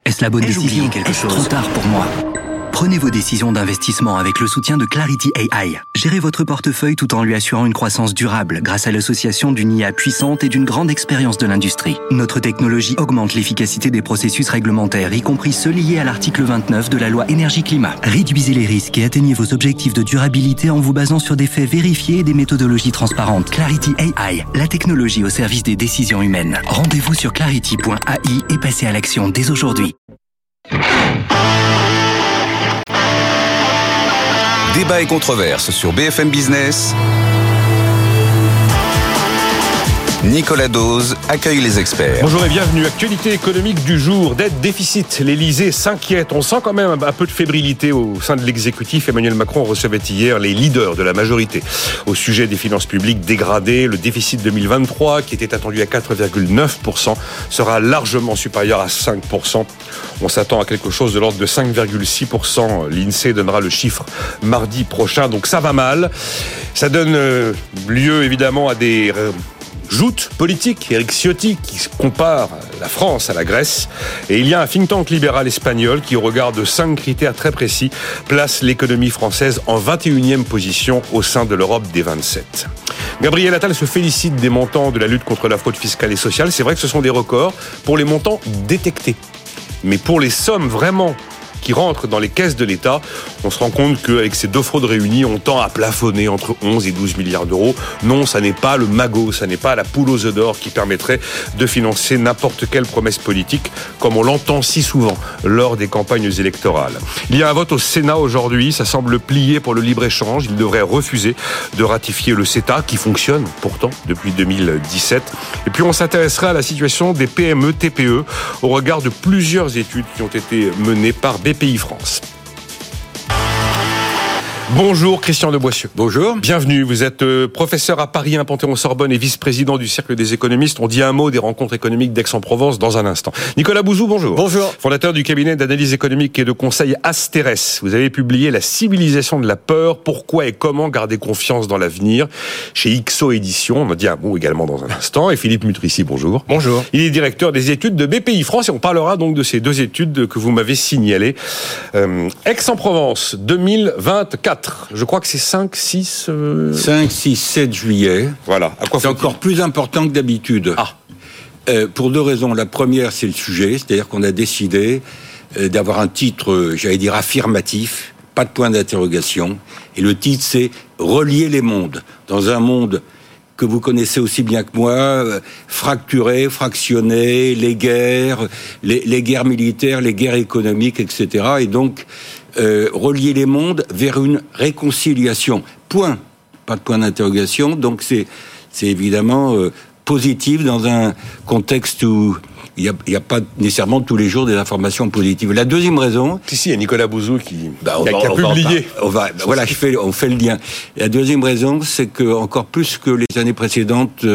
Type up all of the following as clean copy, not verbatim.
Est-ce la bonne décision? Est-ce trop tard pour moi? Prenez vos décisions d'investissement avec le soutien de Clarity AI. Gérez votre portefeuille tout en lui assurant une croissance durable grâce à l'association d'une IA puissante et d'une grande expérience de l'industrie. Notre technologie augmente l'efficacité des processus réglementaires, y compris ceux liés à l'article 29 de la loi Énergie-Climat. Réduisez les risques et atteignez vos objectifs de durabilité en vous basant sur des faits vérifiés et des méthodologies transparentes. Clarity AI, la technologie au service des décisions humaines. Rendez-vous sur clarity.ai et passez à l'action dès aujourd'hui. Débat et controverse sur BFM Business. Nicolas Dose accueille les experts. Bonjour et bienvenue. Actualité économique du jour. Dette, déficit. L'Élysée s'inquiète. On sent quand même un peu de fébrilité au sein de l'exécutif. Emmanuel Macron recevait hier les leaders de la majorité au sujet des finances publiques dégradées. Le déficit 2023, qui était attendu à 4,9%, sera largement supérieur à 5%. On s'attend à quelque chose de l'ordre de 5,6%. L'INSEE donnera le chiffre mardi prochain. Donc ça va mal. Ça donne lieu évidemment à des joutes politiques. Eric Ciotti qui compare la France à la Grèce. Et il y a un think tank libéral espagnol qui, au regard de 5 critères très précis, place l'économie française en 21e position au sein de l'Europe des 27. Gabriel Attal se félicite des montants de la lutte contre la fraude fiscale et sociale. C'est vrai que ce sont des records pour les montants détectés. Mais pour les sommes vraiment qui rentrent dans les caisses de l'État, on se rend compte qu'avec ces deux fraudes réunies, on tend à plafonner entre 11 et 12 milliards d'euros. Non, ça n'est pas le magot, ça n'est pas la poule aux œufs d'or qui permettrait de financer n'importe quelle promesse politique, comme on l'entend si souvent lors des campagnes électorales. Il y a un vote au Sénat aujourd'hui, ça semble plié pour le libre-échange. Il devrait refuser de ratifier le CETA, qui fonctionne pourtant depuis 2017. Et puis on s'intéressera à la situation des PME, TPE, au regard de plusieurs études qui ont été menées par BPI France. Bonjour Christian de Boissieu. Bonjour. Bienvenue, vous êtes professeur à Paris 1 Panthéon-Sorbonne et vice-président du Cercle des économistes. On dit un mot des rencontres économiques d'Aix-en-Provence dans un instant. Nicolas Bouzou, bonjour. Bonjour. Fondateur du cabinet d'analyse économique et de conseil Asterès. Vous avez publié La civilisation de la peur, pourquoi et comment garder confiance dans l'avenir chez IXO Éditions. On en dit un mot également dans un instant. Et Philippe Mutrici, bonjour. Bonjour. Il est directeur des études de BPI France et on parlera donc de ces deux études que vous m'avez signalées. Aix-en-Provence 2024. Je crois que c'est 5, 6... 5, 6, 7 juillet. Voilà. À quoi c'est encore plus important que d'habitude. Pour deux raisons. La première, c'est le sujet. C'est-à-dire qu'on a décidé d'avoir un titre, j'allais dire, affirmatif, pas de point d'interrogation. Et le titre, c'est « Relier les mondes ». Dans un monde que vous connaissez aussi bien que moi, fracturé, fractionné, les guerres militaires, les guerres économiques, etc. Et donc, relier les mondes vers une réconciliation. Point. Pas de point d'interrogation. Donc, c'est évidemment positif dans un contexte où il y a pas nécessairement tous les jours des informations positives. La deuxième raison... Si, il y a Nicolas Bouzou qui a publié. Voilà, on fait le lien. La deuxième raison, c'est que encore plus que les années précédentes,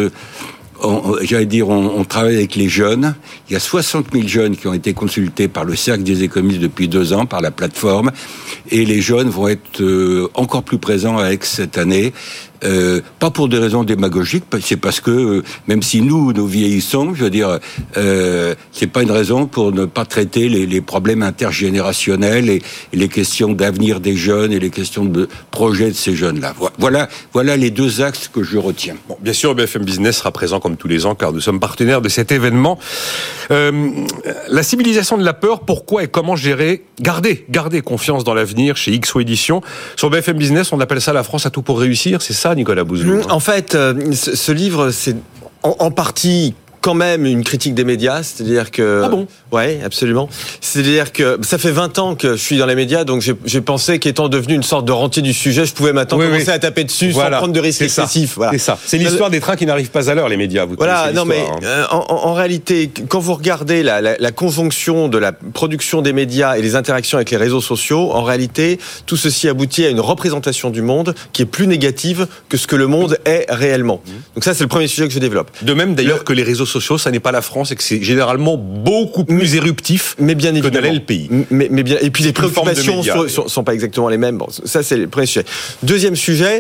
on travaille avec les jeunes. Il y a 60 000 jeunes qui ont été consultés par le Cercle des économistes depuis 2 ans, par la plateforme. Et les jeunes vont être encore plus présents avec cette année. Pas pour des raisons démagogiques, c'est parce que même si nous vieillissons, je veux dire, c'est pas une raison pour ne pas traiter les problèmes intergénérationnels et les questions d'avenir des jeunes et les questions de projet de ces jeunes-là. Voilà les deux axes que je retiens. Bon, bien sûr, BFM Business sera présent comme tous les ans, car nous sommes partenaires de cet événement. La civilisation de la peur, pourquoi et comment garder confiance dans l'avenir chez IXO Éditions. Sur BFM Business, on appelle ça la France a tout pour réussir, c'est ça Nicolas Bouzou? En fait, ce livre, c'est en partie quand même une critique des médias, c'est-à-dire que... Ah bon? Ouais, absolument. C'est-à-dire que ça fait 20 ans que je suis dans les médias, donc j'ai pensé qu'étant devenu une sorte de rentier du sujet, je pouvais maintenant commencer à taper dessus sans prendre de risques excessifs. Voilà. C'est ça. C'est l'histoire des trains qui n'arrivent pas à l'heure, les médias. Vous voilà, non mais en réalité, quand vous regardez la conjonction de la production des médias et les interactions avec les réseaux sociaux, en réalité, tout ceci aboutit à une représentation du monde qui est plus négative que ce que le monde est réellement. Donc ça, c'est le premier sujet que je développe. De même d'ailleurs que les réseaux sociaux, ça n'est pas la France et que c'est généralement beaucoup plus éruptif que ne l'est le pays. Mais bien, et puis les préoccupations sont pas exactement les mêmes. Bon, ça, c'est le premier sujet. Deuxième sujet,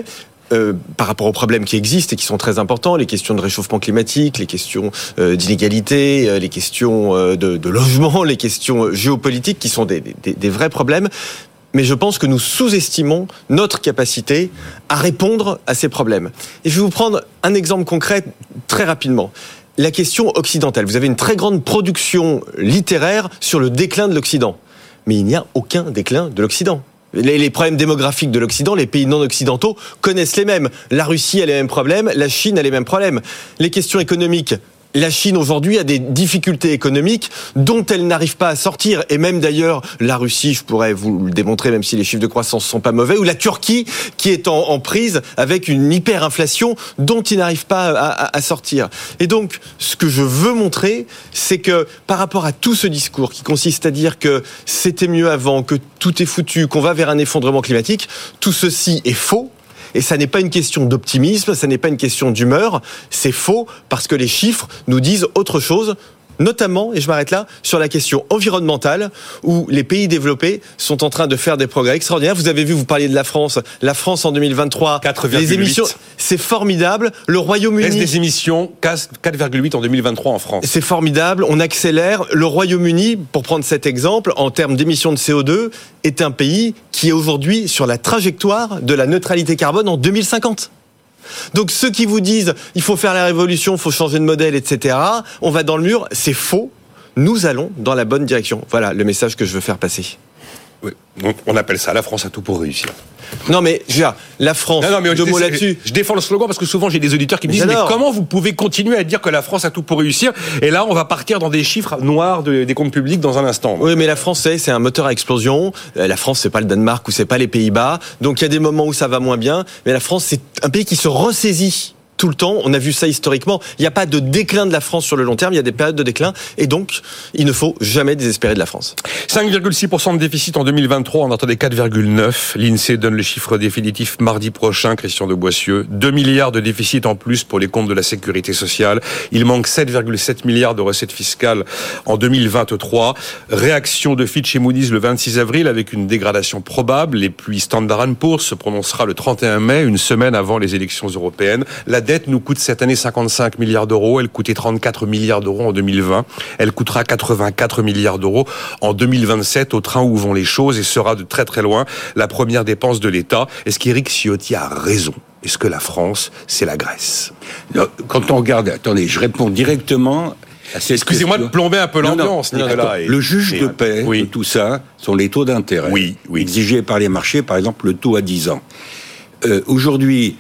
par rapport aux problèmes qui existent et qui sont très importants, les questions de réchauffement climatique, les questions d'inégalité, les questions de logement, les questions géopolitiques qui sont des vrais problèmes. Mais je pense que nous sous-estimons notre capacité à répondre à ces problèmes. Et je vais vous prendre un exemple concret très rapidement. La question occidentale. Vous avez une très grande production littéraire sur le déclin de l'Occident. Mais il n'y a aucun déclin de l'Occident. Les problèmes démographiques de l'Occident, les pays non occidentaux connaissent les mêmes. La Russie a les mêmes problèmes, la Chine a les mêmes problèmes. Les questions économiques, la Chine aujourd'hui a des difficultés économiques dont elle n'arrive pas à sortir. Et même d'ailleurs, la Russie, je pourrais vous le démontrer, même si les chiffres de croissance sont pas mauvais, ou la Turquie qui est en prise avec une hyperinflation dont ils n'arrivent pas à sortir. Et donc, ce que je veux montrer, c'est que par rapport à tout ce discours qui consiste à dire que c'était mieux avant, que tout est foutu, qu'on va vers un effondrement climatique, tout ceci est faux. Et ça n'est pas une question d'optimisme, ça n'est pas une question d'humeur, c'est faux parce que les chiffres nous disent autre chose, notamment, et je m'arrête là, sur la question environnementale où les pays développés sont en train de faire des progrès extraordinaires. Vous avez vu, vous parliez de la France en 2020, 4,8. Les émissions, c'est formidable. Le Royaume-Uni... Baisse des émissions, 4,8 en 2023 en France. C'est formidable, on accélère. Le Royaume-Uni, pour prendre cet exemple, en termes d'émissions de CO2, est un pays qui est aujourd'hui sur la trajectoire de la neutralité carbone en 2050. Donc ceux qui vous disent il faut faire la révolution, il faut changer de modèle, etc., on va dans le mur, c'est faux. Nous allons dans la bonne direction. Voilà le message que je veux faire passer. Oui. Donc on appelle ça la France a tout pour réussir. Non mais la France, deux mots là-dessus. Je défends le slogan parce que souvent j'ai des auditeurs qui me disent mais comment vous pouvez continuer à dire que la France a tout pour réussir? Et là on va partir dans des chiffres noirs des comptes publics dans un instant. Oui mais la France c'est un moteur à explosion. La France c'est pas le Danemark ou c'est pas les Pays-Bas. Donc il y a des moments où ça va moins bien. Mais la France c'est un pays qui se ressaisit tout le temps, on a vu ça historiquement. Il n'y a pas de déclin de la France sur le long terme, il y a des périodes de déclin, et donc il ne faut jamais désespérer de la France. 5,6% de déficit en 2023, on attendait 4,9. L'INSEE donne le chiffre définitif mardi prochain, Christian de Boissieu. 2 milliards de déficit en plus pour les comptes de la sécurité sociale. Il manque 7,7 milliards de recettes fiscales en 2023. Réaction de Fitch et Moody's le 26 avril avec une dégradation probable. Et puis Standard & Poor's se prononcera le 31 mai, une semaine avant les élections européennes. La dette nous coûte cette année 55 milliards d'euros. Elle coûtait 34 milliards d'euros en 2020. Elle coûtera 84 milliards d'euros en 2027 au train où vont les choses et sera de très très loin la première dépense de l'État. Est-ce qu'Éric Ciotti a raison? Est-ce que la France, c'est la Grèce? Quand on regarde, attendez, je réponds directement à cette Excusez-moi question. de plomber un peu l'ambiance, Nicolas. Le juge de paix de tout ça sont les taux d'intérêt exigés par les marchés, par exemple le taux à 10 ans. Aujourd'hui,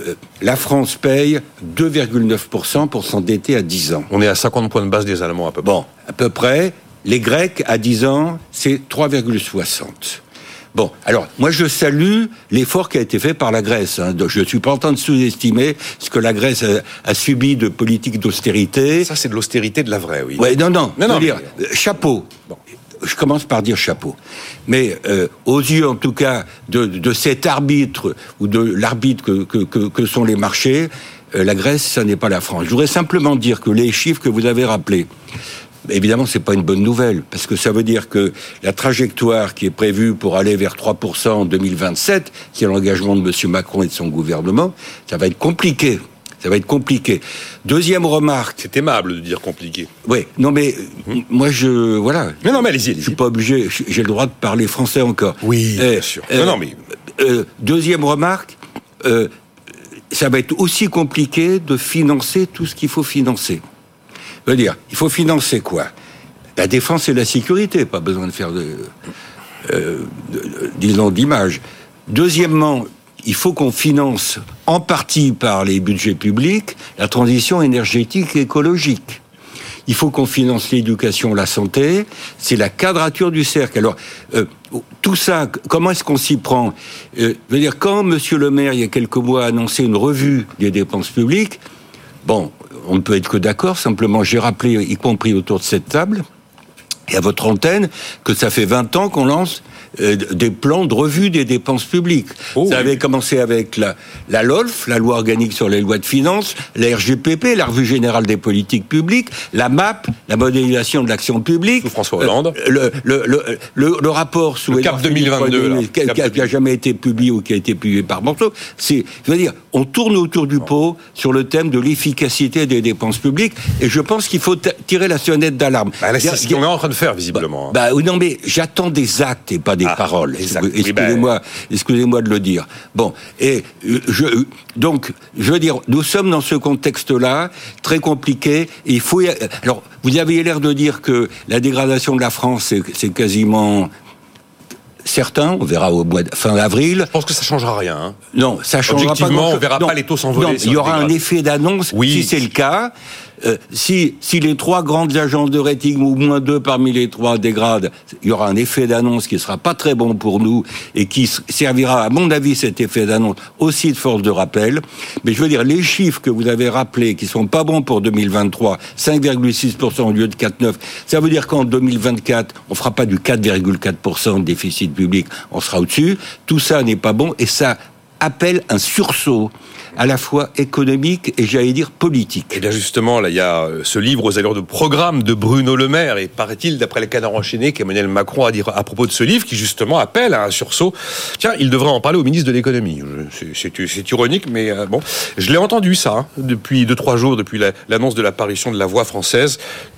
la France paye 2,9% pour s'endetter à 10 ans. On est à 50 points de base des Allemands à peu près. Bon, à peu près. Les Grecs, à 10 ans, c'est 3,60. Bon, alors, moi je salue l'effort qui a été fait par la Grèce. Donc, je ne suis pas en train de sous-estimer ce que la Grèce a subi de politique d'austérité. Ça, c'est de l'austérité de la vraie, oui. Ouais, non, chapeau. Bon. Je commence par dire chapeau. Mais aux yeux, en tout cas, de cet arbitre ou de l'arbitre que sont les marchés, la Grèce, ça n'est pas la France. Je voudrais simplement dire que les chiffres que vous avez rappelés, évidemment, c'est pas une bonne nouvelle, parce que ça veut dire que la trajectoire qui est prévue pour aller vers 3% en 2027, qui est l'engagement de M. Macron et de son gouvernement, ça va être compliqué. Ça va être compliqué. Deuxième remarque. C'est aimable de dire compliqué. Oui, non mais moi voilà. Non mais allez-y. Je suis pas obligé. J'ai le droit de parler français encore. Oui, bien sûr. Deuxième remarque. Ça va être aussi compliqué de financer tout ce qu'il faut financer. Je veux dire, il faut financer quoi? La défense et la sécurité. Pas besoin de faire disons d'image. Deuxièmement, il faut qu'on finance, en partie par les budgets publics, la transition énergétique et écologique. Il faut qu'on finance l'éducation, la santé. C'est la quadrature du cercle. Alors, tout ça, comment est-ce qu'on s'y prend? Je veux dire, quand M. Le Maire, il y a quelques mois, a annoncé une revue des dépenses publiques, bon, on ne peut être que d'accord. Simplement, j'ai rappelé, y compris autour de cette table, et à votre antenne que ça fait 20 ans qu'on lance des plans de revue des dépenses publiques. Ça avait commencé avec la LOLF, la loi organique sur les lois de finances, la RGPP, la revue générale des politiques publiques, la MAP, la modélisation de l'action publique. Sous François Hollande. Le rapport sous le CAP 2022, qui a jamais été publié ou qui a été publié par Bordeaux. Je veux dire, on tourne autour du pot sur le thème de l'efficacité des dépenses publiques, et je pense qu'il faut tirer la sonnette d'alarme. C'est ce qu'on est en train de faire, visiblement. Non, mais j'attends des actes et pas des paroles. Excusez-moi de le dire. Bon, et donc, je veux dire, nous sommes dans ce contexte-là, très compliqué, et il faut... Alors, vous aviez l'air de dire que la dégradation de la France, c'est quasiment... Certains, on verra au mois fin avril. Je pense que ça changera rien. Hein. Non, ça changera pas. Objectivement, on verra pas les taux s'envoler. Non, il y aura un effet d'annonce si c'est le cas. Si les 3 grandes agences de rating ou moins 2 parmi les 3 dégradent, il y aura un effet d'annonce qui sera pas très bon pour nous et qui servira, à mon avis, cet effet d'annonce aussi de force de rappel. Mais je veux dire, les chiffres que vous avez rappelés qui sont pas bons pour 2023, 5,6% au lieu de 4,9%, ça veut dire qu'en 2024, on fera pas du 4,4% de déficit public, on sera au-dessus. Tout ça n'est pas bon et ça appelle un sursaut à la fois économique et, j'allais dire, politique. Et bien justement, là, il y a ce livre aux allures de programme de Bruno Le Maire, et paraît-il, d'après les Canards enchaînés, qu'Emmanuel Macron a dit à propos de ce livre, qui justement appelle à un sursaut. Tiens, il devrait en parler au ministre de l'économie. C'est ironique, mais bon. Je l'ai entendu ça, depuis 2-3 jours, depuis l'annonce de l'apparition de la Voix française,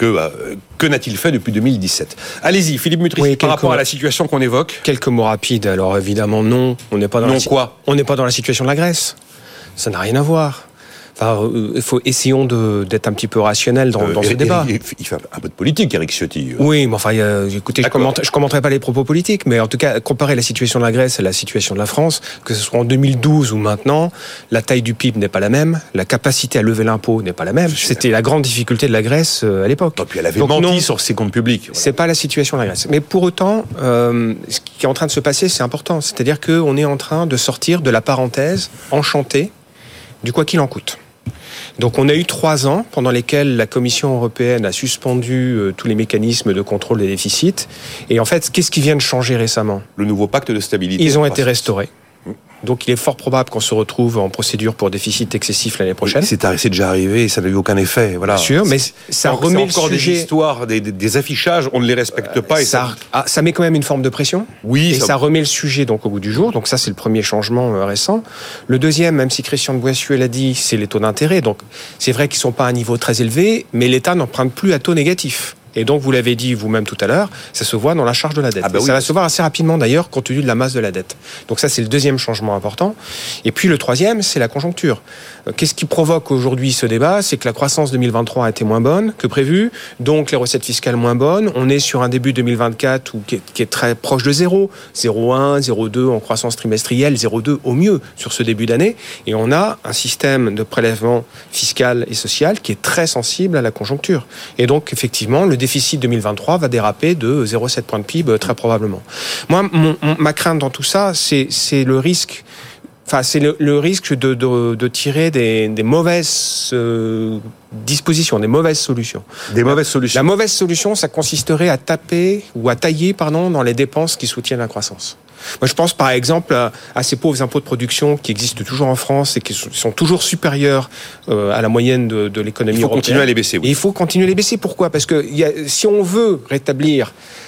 que n'a-t-il fait depuis 2017 ? Allez-y, Philippe Mutry, par rapport à la situation qu'on évoque. Quelques mots rapides. Alors évidemment, non, on n'est pas dans on n'est pas dans la situation de la Grèce. Ça n'a rien à voir. Enfin, essayons d'être un petit peu rationnel dans ce débat. Il fait un peu de politique, Éric Ciotti. Oui, mais enfin, écoutez, je commenterai pas les propos politiques, mais en tout cas, comparer la situation de la Grèce à la situation de la France, que ce soit en 2012 ou maintenant, la taille du PIB n'est pas la même, la capacité à lever l'impôt n'est pas la même. C'était la grande difficulté de la Grèce à l'époque. Et puis elle avait menti sur ses comptes publics. Voilà. C'est pas la situation de la Grèce. Mais pour autant, ce qui est en train de se passer, c'est important. C'est-à-dire qu'on est en train de sortir de la parenthèse enchantée du quoi qu'il en coûte. Donc on a eu 3 ans pendant lesquels la Commission européenne a suspendu tous les mécanismes de contrôle des déficits. Et en fait, qu'est-ce qui vient de changer récemment ? Le nouveau pacte de stabilité. Ils ont été restaurés. Donc il est fort probable qu'on se retrouve en procédure pour déficit excessif l'année prochaine. C'est déjà arrivé et ça n'a eu aucun effet. Voilà. Bien sûr, mais ça remet le sujet... des histoires, des affichages, on ne les respecte pas. Et ça met quand même une forme de pression. Oui. Et ça remet le sujet donc au bout du jour. Donc ça, c'est le premier changement récent. Le deuxième, même si Christian de Boissieu l'a dit, c'est les taux d'intérêt. Donc c'est vrai qu'ils ne sont pas à un niveau très élevé, mais l'État n'emprunte plus à taux négatif. Et donc, vous l'avez dit vous-même tout à l'heure, ça se voit dans la charge de la dette. Ça va se voir assez rapidement d'ailleurs, compte tenu de la masse de la dette. Donc ça, c'est le deuxième changement important. Et puis le troisième, c'est la conjoncture. Qu'est-ce qui provoque aujourd'hui ce débat ? C'est que la croissance 2023 a été moins bonne que prévu, donc les recettes fiscales moins bonnes. On est sur un début 2024 qui est très proche de 0, 0,1, 0,2 en croissance trimestrielle, 0,2 au mieux sur ce début d'année. Et on a un système de prélèvement fiscal et social qui est très sensible à la conjoncture. Et donc, effectivement, le déficit 2023 va déraper de 0,7 points de PIB très probablement. Moi, ma crainte dans tout ça, c'est le risque. Enfin, c'est le risque de tirer des mauvaises dispositions, des mauvaises solutions. Des mauvaises solutions. La mauvaise solution, ça consisterait à tailler dans les dépenses qui soutiennent la croissance. Moi, je pense par exemple à ces pauvres impôts de production qui existent toujours en France et qui sont toujours supérieurs à la moyenne de l'économie européenne. Il faut continuer à les baisser. Oui. Et il faut continuer à les baisser. Pourquoi ? Parce que si on veut rétablir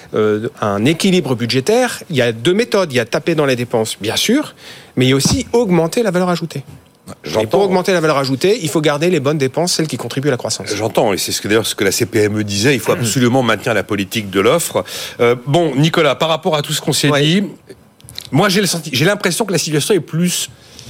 un équilibre budgétaire, il y a 2 méthodes. Il y a taper dans les dépenses, bien sûr, mais il y a aussi augmenter la valeur ajoutée. Et pour augmenter la valeur ajoutée, il faut garder les bonnes dépenses, celles qui contribuent à la croissance. J'entends, et c'est d'ailleurs ce que la CPME disait, il faut absolument maintenir la politique de l'offre. Bon, Nicolas, par rapport à tout ce qu'on s'est dit, moi j'ai l'impression que la situation est plus...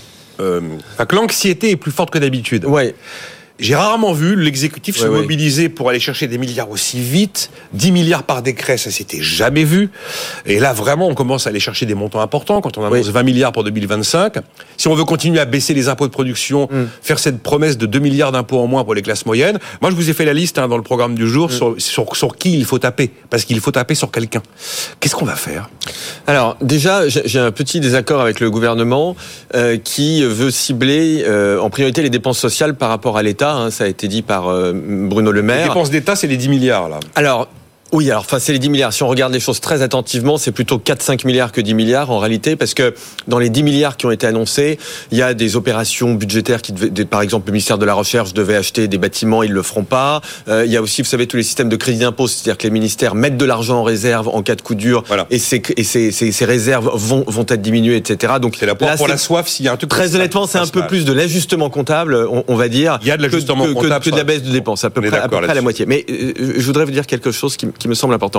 que l'anxiété est plus forte que d'habitude. Ouais. J'ai rarement vu l'exécutif se mobiliser pour aller chercher des milliards aussi vite. 10 milliards par décret, ça s'était jamais vu. Et là, vraiment, on commence à aller chercher des montants importants quand on annonce 20 milliards pour 2025. Si on veut continuer à baisser les impôts de production, faire cette promesse de 2 milliards d'impôts en moins pour les classes moyennes. Moi, je vous ai fait la liste dans le programme du jour sur qui il faut taper. Parce qu'il faut taper sur quelqu'un. Qu'est-ce qu'on va faire ? Alors, déjà, j'ai un petit désaccord avec le gouvernement qui veut cibler en priorité les dépenses sociales par rapport à l'État. Ça a été dit par Bruno Le Maire. Les dépenses d'État, c'est les 10 milliards, là. Alors, Oui, alors c'est les 10 milliards. Si on regarde les choses très attentivement, c'est plutôt 4-5 milliards que 10 milliards en réalité, parce que dans les 10 milliards qui ont été annoncés, il y a des opérations budgétaires qui devaient, par exemple, le ministère de la Recherche devait acheter des bâtiments, ils le feront pas. Il y a aussi, vous savez, tous les systèmes de crédit d'impôt, c'est-à-dire que les ministères mettent de l'argent en réserve en cas de coup dur, voilà. et ces réserves vont être diminuées, etc. Donc c'est la poire pour la soif s'il y a un truc. Très honnêtement, c'est un peu plus de l'ajustement comptable, on va dire. Il y a de l'ajustement comptable que de la baisse de dépenses, à peu près à la moitié. Mais je voudrais vous dire quelque chose qui me semble important.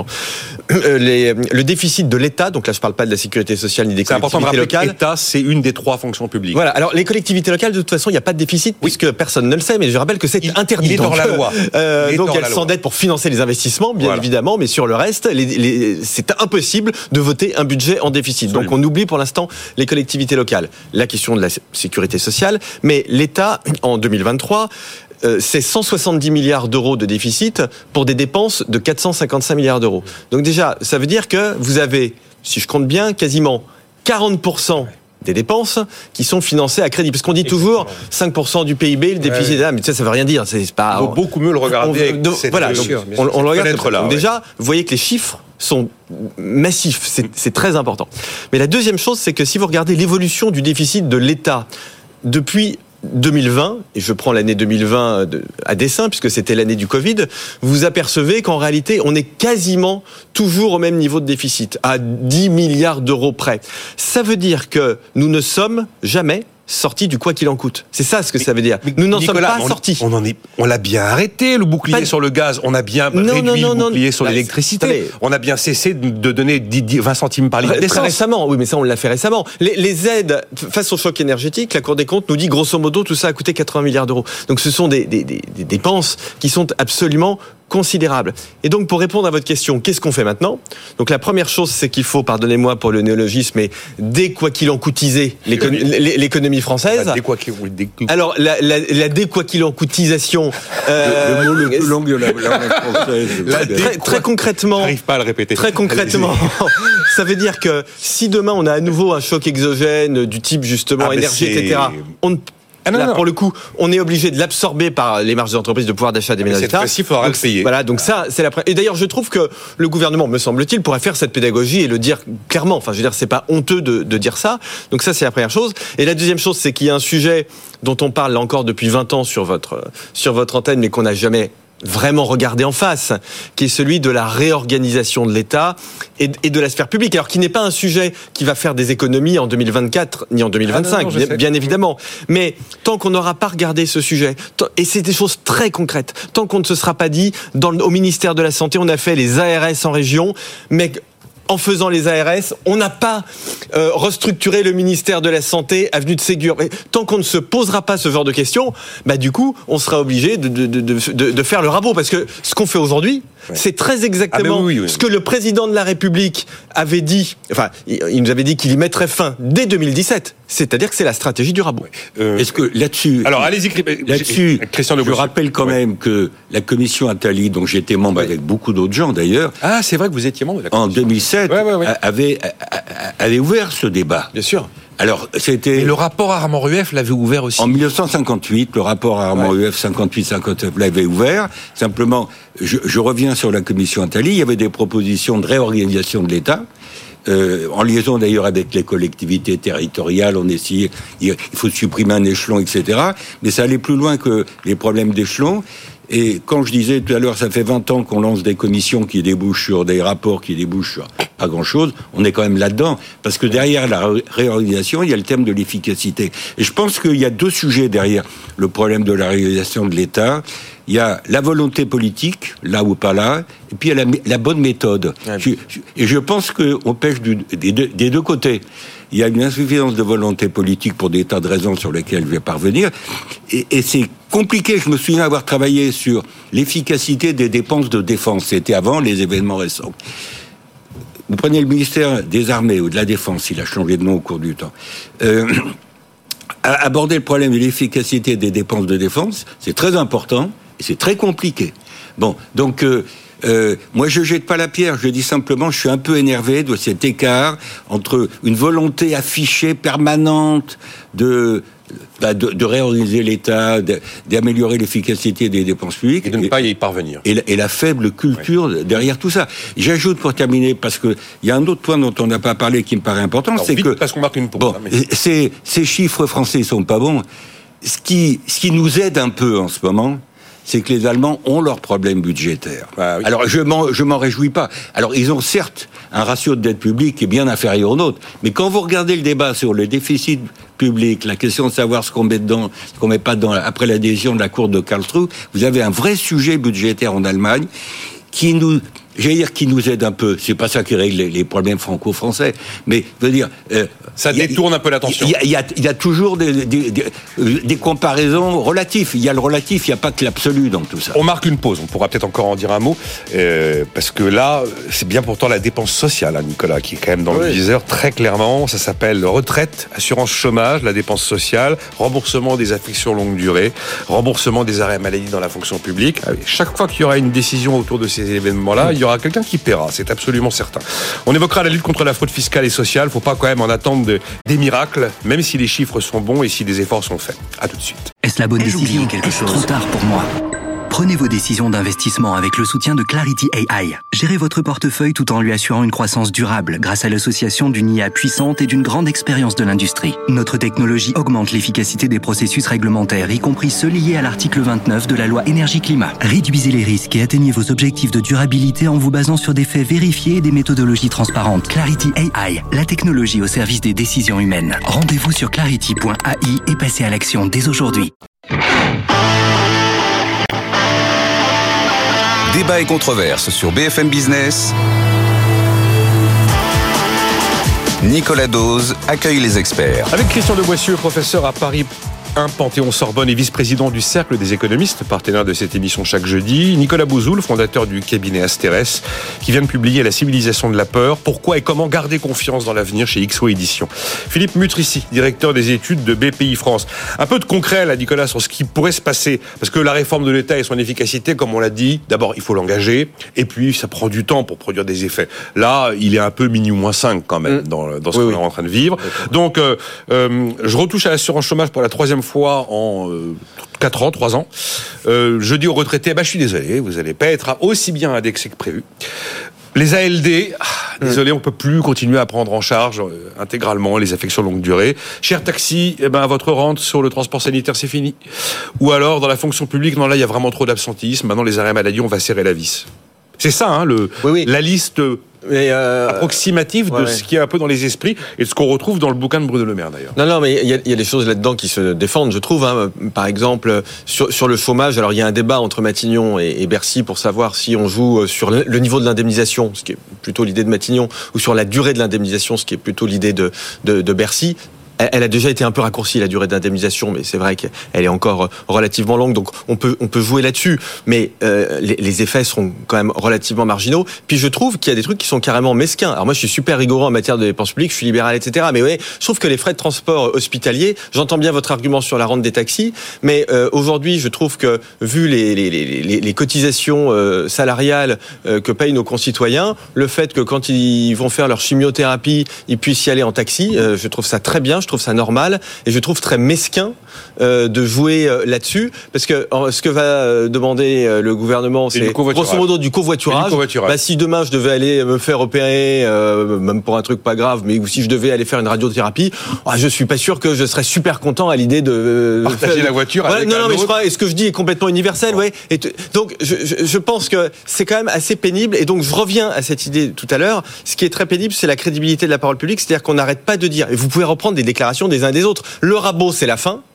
Le déficit de l'État, donc là je ne parle pas de la sécurité sociale ni des collectivités locales. L'État, c'est une des 3 fonctions publiques. Voilà. Alors les collectivités locales, de toute façon, il n'y a pas de déficit puisque personne ne le sait. Mais je rappelle que c'est interdit. Il est dans la loi. Donc elles s'endettent pour financer les investissements, bien évidemment. Mais sur le reste, c'est impossible de voter un budget en déficit. Absolument. Donc on oublie pour l'instant les collectivités locales. La question de la sécurité sociale, mais l'État en 2023. C'est 170 milliards d'euros de déficit pour des dépenses de 455 milliards d'euros. Donc déjà, ça veut dire que vous avez, si je compte bien, quasiment 40% des dépenses qui sont financées à crédit. Parce qu'on dit toujours 5% du PIB, le déficit, mais ça veut rien dire. C'est pas. Il vaut beaucoup mieux le regarder. Voilà, on le regarde là. Donc déjà, vous voyez que les chiffres sont massifs. C'est très important. Mais la deuxième chose, c'est que si vous regardez l'évolution du déficit de l'État depuis 2020, et je prends l'année 2020 à dessein puisque c'était l'année du Covid, vous apercevez qu'en réalité on est quasiment toujours au même niveau de déficit, à 10 milliards d'euros près. Ça veut dire que nous ne sommes jamais sortis du quoi qu'il en coûte. C'est ça ce que ça veut dire. Nous n'en sommes pas sortis. On l'a bien arrêté, le bouclier sur le gaz. On a bien réduit le bouclier sur l'électricité. On a bien cessé de donner 20 centimes par litre d'essence. Très récemment, oui, mais ça on l'a fait récemment. Les aides face au choc énergétique, la Cour des comptes nous dit grosso modo tout ça a coûté 80 milliards d'euros. Donc ce sont des dépenses qui sont absolument considérable. Et donc, pour répondre à votre question, qu'est-ce qu'on fait maintenant ? Donc, la première chose, c'est qu'il faut, pardonnez-moi pour le néologisme, mais quoi qu'il en coûtiser l'économie française. Alors, la quoi qu'il en coûtisation. Le mot le plus long de la langue française. Très concrètement. J'arrive pas à le répéter. Très concrètement, ça veut dire que si demain on a à nouveau un choc exogène du type justement énergie, etc., pour le coup, on est obligé de l'absorber par les marges d'entreprise de pouvoir d'achat des ménages d'État. Il faudra le payer. Voilà, donc ça, c'est la. Et d'ailleurs, je trouve que le gouvernement, me semble-t-il, pourrait faire cette pédagogie et le dire clairement. Enfin, je veux dire, c'est pas honteux de dire ça. Donc ça, c'est la première chose. Et la deuxième chose, c'est qu'il y a un sujet dont on parle là encore depuis 20 ans sur votre antenne, mais qu'on n'a jamais vraiment regardé en face, qui est celui de la réorganisation de l'État et de la sphère publique. Alors, qui n'est pas un sujet qui va faire des économies en 2024 ni en 2025, bien évidemment. Mais tant qu'on n'aura pas regardé ce sujet, et c'est des choses très concrètes, tant qu'on ne se sera pas dit, au ministère de la Santé, on a fait les ARS en région, mais en faisant les ARS, on n'a pas restructuré le ministère de la Santé avenue de Ségur. Et tant qu'on ne se posera pas ce genre de questions, du coup, on sera obligé de faire le rabot. Parce que ce qu'on fait aujourd'hui, c'est très exactement ce que le président de la République avait dit. Enfin, il nous avait dit qu'il y mettrait fin dès 2017. C'est-à-dire que c'est la stratégie du rabot. Est-ce que là-dessus... Alors, allez-y, Christian de Boissieu. Je rappelle quand même que la commission Attali, dont j'étais membre avec beaucoup d'autres gens d'ailleurs... Ah, c'est vrai que vous étiez membre de la commission. En 2007, avait ouvert ce débat. Bien sûr. Alors, c'était... Et le rapport Armand-Rueff l'avait ouvert aussi. En 1958, le rapport Armand-Rueff 58-59 l'avait ouvert. Simplement, je reviens sur la commission Attali. Il y avait des propositions de réorganisation de l'État. En liaison d'ailleurs avec les collectivités territoriales, on essayait, il faut supprimer un échelon, etc. Mais ça allait plus loin que les problèmes d'échelon. Et quand je disais tout à l'heure, ça fait 20 ans qu'on lance des commissions qui débouchent sur des rapports qui débouchent sur pas grand-chose, on est quand même là-dedans. Parce que derrière la réorganisation, il y a le thème de l'efficacité. Et je pense qu'il y a deux sujets derrière le problème de la réorganisation de l'État. Il y a la volonté politique, là ou pas là, et puis il y a la bonne méthode. Et je pense qu'on pêche des deux côtés. Il y a une insuffisance de volonté politique pour des tas de raisons sur lesquelles je vais parvenir. Et c'est compliqué. Je me souviens avoir travaillé sur l'efficacité des dépenses de défense. C'était avant les événements récents. Vous prenez le ministère des Armées ou de la Défense, il a changé de nom au cours du temps. Aborder le problème de l'efficacité des dépenses de défense, c'est très important et c'est très compliqué. Bon, donc Moi, je jette pas la pierre. Je dis simplement, je suis un peu énervé de cet écart entre une volonté affichée permanente de réorganiser l'État, d'améliorer l'efficacité des dépenses publiques. Et de ne pas y parvenir. Et la faible culture derrière tout ça. J'ajoute pour terminer, parce qu'il y a un autre point dont on n'a pas parlé qui me paraît important, alors, c'est vite, que... parce qu'on marque une pause. Bon, ces chiffres français sont pas bons. Ce qui nous aide un peu en ce moment, c'est que les Allemands ont leurs problèmes budgétaires. Ah, oui. Alors, je m'en réjouis pas. Alors, ils ont certes un ratio de dette publique qui est bien inférieur au nôtre, mais quand vous regardez le débat sur le déficit public, la question de savoir ce qu'on met dedans, ce qu'on met pas dedans, après l'adhésion de la Cour de Karlsruhe, vous avez un vrai sujet budgétaire en Allemagne qui nous aide un peu. C'est pas ça qui règle les problèmes franco-français, mais je veux dire, ça détourne un peu l'attention. Il y a toujours des comparaisons relatives. Il y a le relatif, il n'y a pas que l'absolu dans tout ça. On marque une pause. On pourra peut-être encore en dire un mot, parce que là, c'est bien pourtant la dépense sociale, hein, Nicolas, qui est quand même dans le viseur très clairement. Ça s'appelle retraite, assurance chômage, la dépense sociale, remboursement des affections longue durée, remboursement des arrêts maladie dans la fonction publique. Chaque fois qu'il y aura une décision autour de ces événements-là, il y aura quelqu'un qui paiera, c'est absolument certain. On évoquera la lutte contre la fraude fiscale et sociale. Il ne faut pas quand même en attendre des miracles, même si les chiffres sont bons et si des efforts sont faits. À tout de suite. Est-ce la bonne décision? Trop tard pour moi. Prenez vos décisions d'investissement avec le soutien de Clarity AI. Gérez votre portefeuille tout en lui assurant une croissance durable grâce à l'association d'une IA puissante et d'une grande expérience de l'industrie. Notre technologie augmente l'efficacité des processus réglementaires, y compris ceux liés à l'article 29 de la loi Énergie-Climat. Réduisez les risques et atteignez vos objectifs de durabilité en vous basant sur des faits vérifiés et des méthodologies transparentes. Clarity AI, la technologie au service des décisions humaines. Rendez-vous sur clarity.ai et passez à l'action dès aujourd'hui. Débat et controverse sur BFM Business. Nicolas Dose accueille les experts. Avec Christian de Boissieu, professeur à Paris 1 Panthéon-Sorbonne et vice-président du Cercle des économistes, partenaire de cette émission chaque jeudi. Nicolas Bouzoul, fondateur du cabinet Asterès, qui vient de publier La civilisation de la peur, pourquoi et comment garder confiance dans l'avenir chez XO Éditions. Philippe Mutrici, directeur des études de BPI France. Un peu de concret là, Nicolas, sur ce qui pourrait se passer, parce que la réforme de l'État et son efficacité, comme on l'a dit, d'abord il faut l'engager, et puis ça prend du temps pour produire des effets. Là, il est un peu -5 quand même dans ce qu'on est en train de vivre. Donc, je retouche à l'assurance chômage pour la 3e fois en 3 ans. Je dis aux retraités, je suis désolé, vous n'allez pas être aussi bien indexé que prévu. Les ALD, désolé, on peut plus continuer à prendre en charge intégralement les affections longue durée. Cher taxi, votre rente sur le transport sanitaire, c'est fini. Ou alors, dans la fonction publique, non, là, il y a vraiment trop d'absentisme. Maintenant, les arrêts maladie, on va serrer la vis. C'est ça, la liste approximative de ce qui est un peu dans les esprits et de ce qu'on retrouve dans le bouquin de Bruno Le Maire, d'ailleurs. Non, mais il y a des choses là-dedans qui se défendent, je trouve. Par exemple, sur le chômage, alors il y a un débat entre Matignon et Bercy pour savoir si on joue sur le niveau de l'indemnisation, ce qui est plutôt l'idée de Matignon, ou sur la durée de l'indemnisation, ce qui est plutôt l'idée de Bercy. Elle a déjà été un peu raccourcie, la durée d'indemnisation, mais c'est vrai qu'elle est encore relativement longue, donc on peut jouer là-dessus, mais les effets seront quand même relativement marginaux. Puis je trouve qu'il y a des trucs qui sont carrément mesquins. Alors moi, je suis super rigoureux en matière de dépenses publiques, je suis libéral, etc. Mais ouais, je trouve que les frais de transport hospitalier, j'entends bien votre argument sur la rente des taxis, mais aujourd'hui, je trouve que vu les cotisations salariales que payent nos concitoyens, le fait que quand ils vont faire leur chimiothérapie, ils puissent y aller en taxi, je trouve ça très bien. Je trouve ça normal et je trouve très mesquin de jouer là-dessus, parce que ce que va demander le gouvernement, c'est grosso modo du covoiturage. Si demain je devais aller me faire opérer, même pour un truc pas grave, mais si je devais aller faire une radiothérapie, je suis pas sûr que je serais super content à l'idée de partager la voiture avec un autre. Et ce que je dis est complètement universel, donc je pense que c'est quand même assez pénible, et donc je reviens à cette idée tout à l'heure. Ce qui est très pénible, c'est la crédibilité de la parole publique, c'est-à-dire qu'on n'arrête pas de dire, et vous pouvez reprendre des déclarations des uns et des autres. Le rabot, c'est la fin.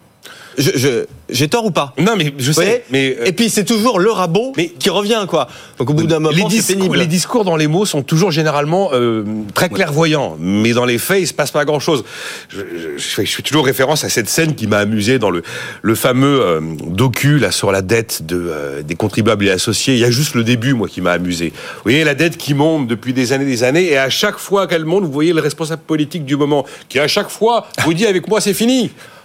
J'ai tort ou pas? Non, mais je sais. Mais et puis c'est toujours le rabot qui revient, quoi. Donc au bout d'un moment, c'est pénible. Les discours dans les mots sont toujours généralement très clairvoyants, mais dans les faits, il se passe pas grand-chose. Je fais toujours référence à cette scène qui m'a amusé dans le fameux docu là sur la dette des contribuables et associés. Il y a juste le début, moi, qui m'a amusé. Vous voyez la dette qui monte depuis des années, et à chaque fois qu'elle monte, vous voyez le responsable politique du moment qui à chaque fois vous dit avec moi c'est fini.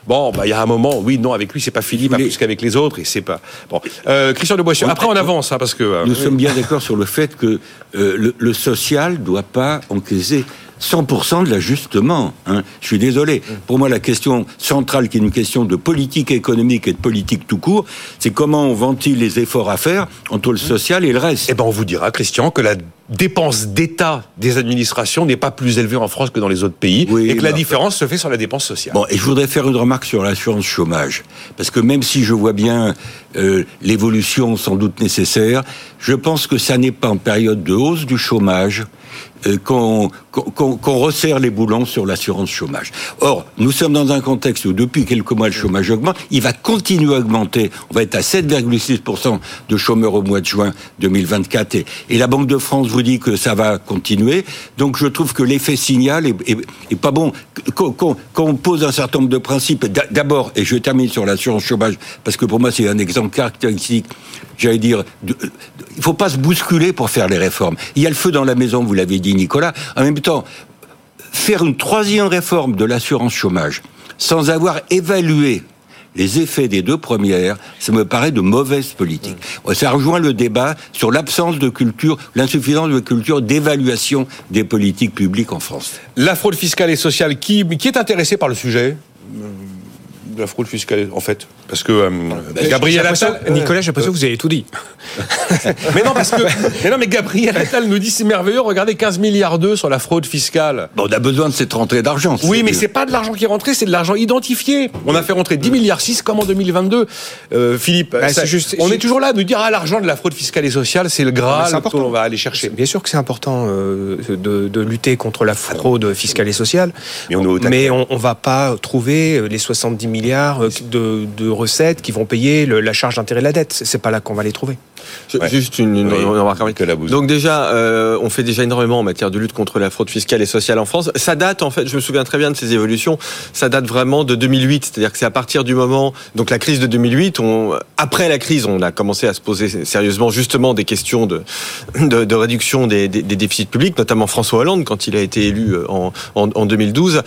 Bon, il y a un moment, oui, non, avec lui, c'est pas fini, pas plus qu'avec les autres, et c'est pas... Bon. Christian de Boissieu, après on avance, parce que... Nous sommes bien d'accord sur le fait que le social doit pas encaisser 100% de l'ajustement. Je suis désolé. Pour moi, la question centrale, qui est une question de politique économique et de politique tout court, c'est comment on ventile les efforts à faire entre le social et le reste. Eh ben, on vous dira, Christian, que la dépense d'État des administrations n'est pas plus élevée en France que dans les autres pays, et que la différence se fait sur la dépense sociale. Bon, et je voudrais faire une remarque sur l'assurance chômage, parce que même si je vois bien l'évolution sans doute nécessaire, je pense que ça n'est pas en période de hausse du chômage qu'on resserre les boulons sur l'assurance chômage. Or, nous sommes dans un contexte où depuis quelques mois le chômage augmente, il va continuer à augmenter. On va être à 7,6% de chômeurs au mois de juin 2024 et la Banque de France vous dit que ça va continuer. Donc je trouve que l'effet signal est pas bon. Quand on pose un certain nombre de principes, d'abord, et je termine sur l'assurance chômage, parce que pour moi c'est un exemple caractéristique, j'allais dire, il faut pas se bousculer pour faire les réformes. Il y a le feu dans la maison, vous l'avez dit Nicolas. En même temps, faire une troisième réforme de l'assurance chômage sans avoir évalué les effets des deux premières, ça me paraît de mauvaise politique. Ça rejoint le débat sur l'absence de culture, l'insuffisance de culture d'évaluation des politiques publiques en France. La fraude fiscale et sociale, qui est intéressé par le sujet de la fraude fiscale, en fait, parce que Gabriel Attal... Nicolas, j'ai l'impression que vous avez tout dit. mais Gabriel Attal nous dit c'est merveilleux, regardez 15 milliards d'euros sur la fraude fiscale. Bon, on a besoin de cette rentrée d'argent. Oui, mais c'est pas de l'argent qui est rentré, c'est de l'argent identifié. On a fait rentrer 10 milliards 6 comme en 2022. Philippe, on est toujours là à nous dire l'argent de la fraude fiscale et sociale, c'est le Graal qu'on va aller chercher. Bien sûr que c'est important de lutter contre la fraude fiscale et sociale, mais on va pas trouver les 70 milliards de recettes qui vont payer la charge d'intérêt de la dette. C'est pas là qu'on va les trouver. Juste une remarque. Donc déjà, on fait déjà énormément en matière de lutte contre la fraude fiscale et sociale en France. Ça date, en fait, je me souviens très bien de ces évolutions, ça date vraiment de 2008. C'est-à-dire que c'est à partir du moment, donc la crise de 2008, après la crise, on a commencé à se poser sérieusement justement des questions de réduction des déficits publics, notamment François Hollande, quand il a été élu en 2012.